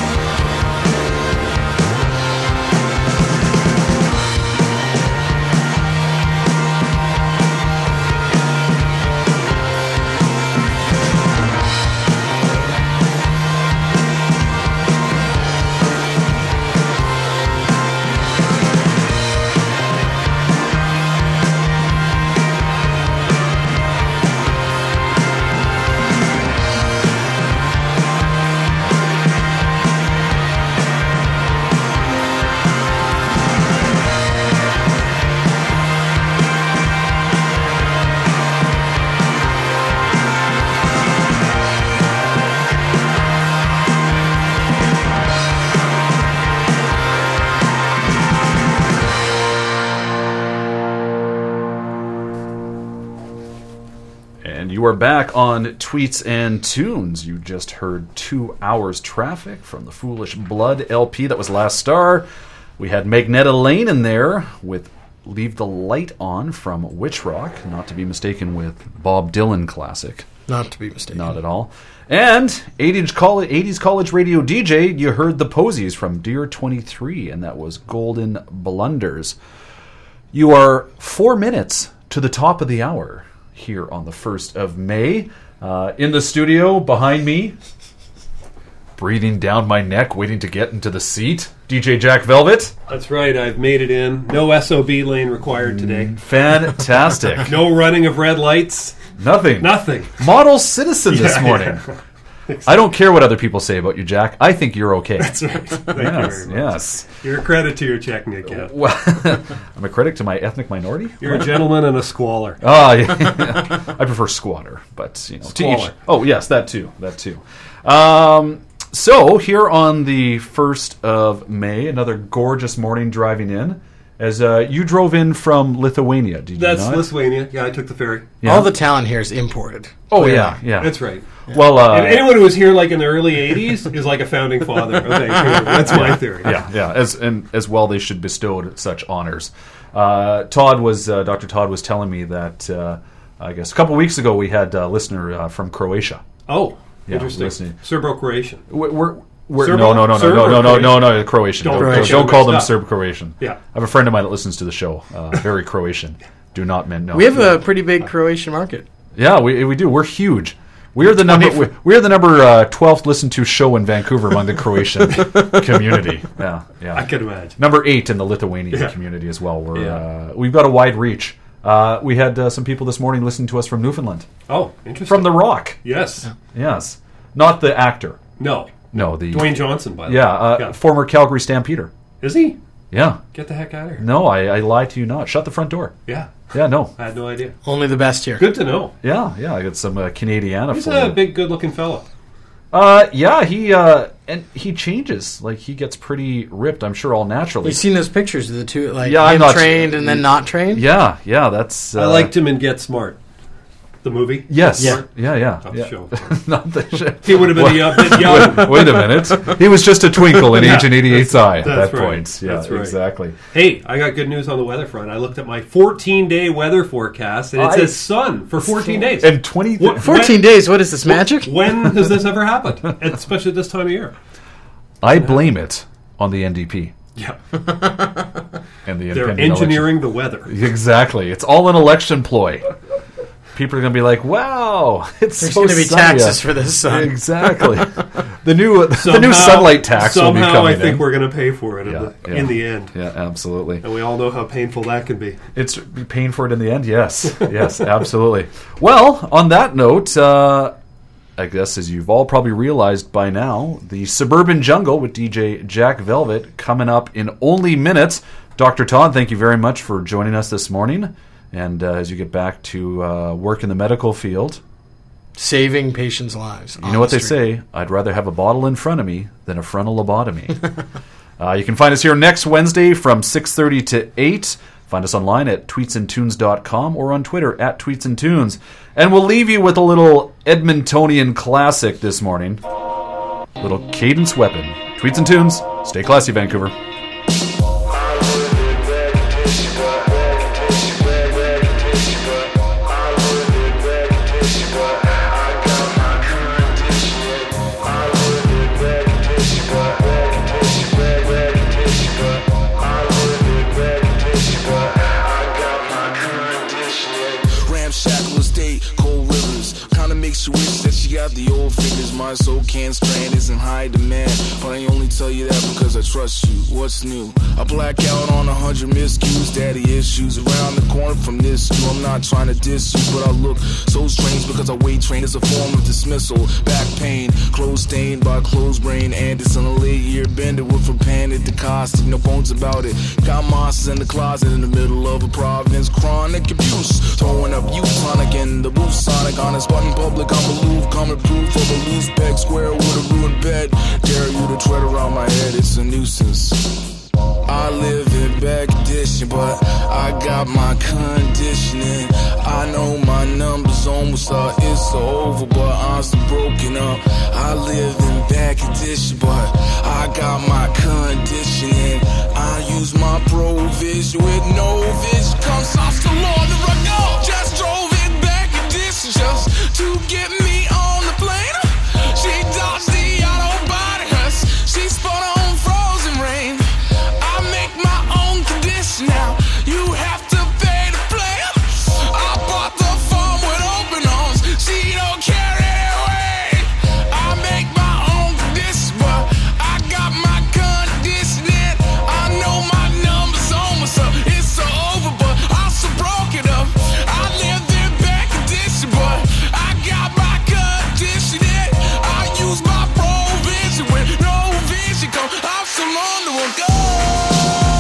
You are back on Tweets and Tunes. You just heard 2 hours traffic from the Foolish Blood LP. That was Last Star. We had Magneta Lane in there with Leave the Light On from Witch Rock, not to be mistaken with Bob Dylan classic. Not to be mistaken. Not at all. And 80s college radio DJ, you heard the Posies from Dear 23, and that was Golden Blunders. You are 4 minutes to the top of the hour here on the 1st of May. In the studio behind me, breathing down my neck, waiting to get into the seat, DJ Jack Velvet. That's right, I've made it in. No SOB lane required today. Fantastic. No running of red lights. Nothing. Nothing. Model citizen this morning. I don't care what other people say about you, Jack. I think you're okay. That's right. Thank you very much. Yes. You're a credit to your checking account. Well, I'm a credit to my ethnic minority. You're a gentleman and a squaller. Oh, yeah. I prefer squatter, but you know, Squaller. to each. Oh, yes, that too. So here on the 1st of May, another gorgeous morning driving in. As you drove in from Lithuania, did you That's not? Lithuania. Yeah, I took the ferry. Yeah. All the talent here is imported. Oh, Clearly. yeah. That's right. Well, and anyone who was here like in the early 80s is like a founding father of Vancouver. That's my theory. Yeah. As well, they should bestowed such honors. Dr. Todd was telling me that I guess a couple weeks ago we had a listener from Croatia. Oh, yeah, interesting. listening. Serbo-Croatian. No, Croatian. Don't call them Stop. Serb-Croatian. Yeah. I have a friend of mine that listens to the show. Very Croatian. Do not men know. We have a pretty big Croatian market. Yeah, we do. We're huge. We are the number 12th listened to show in Vancouver among the Croatian community. Yeah. I can imagine. Number 8 in the Lithuanian community as well. We've got a wide reach. We had some people this morning listening to us from Newfoundland. Oh, interesting. From The Rock. Yes. Yes. Not the actor. No, the Dwayne Johnson, by the way. Yeah, former Calgary Stampeder. Is he? Yeah. Get the heck out of here. No, I lied to you not. Shut the front door. Yeah. Yeah, no. I had no idea. Only the best here. Good to know. Yeah, I got some Canadiana He's for a you. big, good-looking fellow. Yeah, he changes. Like, he gets pretty ripped, I'm sure, all naturally. You've seen those pictures of the two, like Yeah, I'm him not- trained and then not trained? Yeah, that's... I liked him in Get Smart. The movie? Yes. Smart? Yeah. Not the show. Not the show. He would have been a bit young. Wait a minute. He was just a twinkle in Agent 88's eye at That's that right. point. Yeah, That's right. exactly. Hey, I got good news on the weather front. I looked at my 14-day weather forecast, and it says sun for 14 days. And 14 days? What is this, magic? When has this ever happened? And especially this time of year. I blame it on the NDP. Yeah. And the They're impending engineering election. the weather. Exactly. It's all an election ploy. People are going to be like, "Wow, it's There's so going to be sunny taxes out." for this sun. Exactly. The new sunlight tax will be Somehow coming I think in. we're going to pay for it in the end. Yeah, absolutely. And we all know how painful that can be. It's paying for it in the end. Yes, yes, absolutely. Well, on that note, I guess as you've all probably realized by now, the Suburban Jungle with DJ Jack Velvet coming up in only minutes. Dr. Todd, thank you very much for joining us this morning. And as you get back to work in the medical field, saving patients' lives. You know what they say? I'd rather have a bottle in front of me than a frontal lobotomy. You can find us here next Wednesday from 6:30 to 8. Find us online at tweetsandtunes.com or on Twitter at tweetsandtunes. And we'll leave you with a little Edmontonian classic this morning. Little Cadence Weapon. Tweets and Tunes. Stay classy, Vancouver. Ramshackle estate, cold rivers. Kinda makes you wish that you got the old fingers. My soul can't strand is in high demand. But I only tell you that because I trust you. What's new? I black out on 100 miscues. Daddy issues around the corner from this. I'm not trying to diss you, but I look so strange because I weight train as a form of dismissal. Back pain, clothes stained by closed brain. And it's on a late year bender with a pan at the cost. No bones about it. Got monsters in the closet in the middle of a province. Chronic abuse. Throwing up Tonic in the booth. Sonic on a spot in public. I'm aloof. Coming proof of a loose peg square with a ruined bed. Dare you to tread around my head. It's a nuisance. I live in bad condition, but I got my conditioning. I know my number's almost up, it's over, but I'm still broken up. I live in bad condition, but I got my conditioning. I use my provision with no vision. Comes off the Lord the rug out. Just drove in bad condition just to get me on the plane. She dodged the auto body huss. She spun on frozen rain. I make my own condition now. You have to pay to play. I bought the farm with open arms. She don't carry it away. I make my own condition, but I got my conditioning. I know my number's almost up. It's so over. won't go.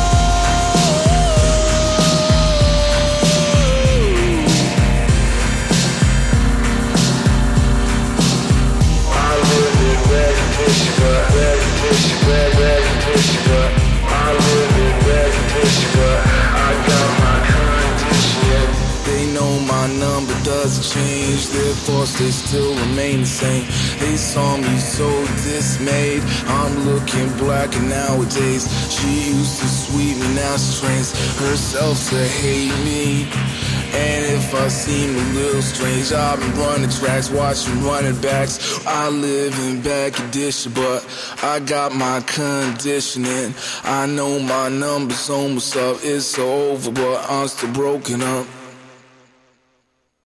I live in red Pittsburgh, red Pittsburgh, red Pittsburgh. I live in red Pittsburgh. I got my condition. They know my number doesn't change, therefore they still remain the same. They saw me so dismayed, I'm looking blacker nowadays. She used to sweet me, now she trains herself to hate me. And if I seem a little strange, I've been running tracks, watching running backs. I live in bad condition, but I got my conditioning. I know my number's almost up, it's over, but I'm still broken up.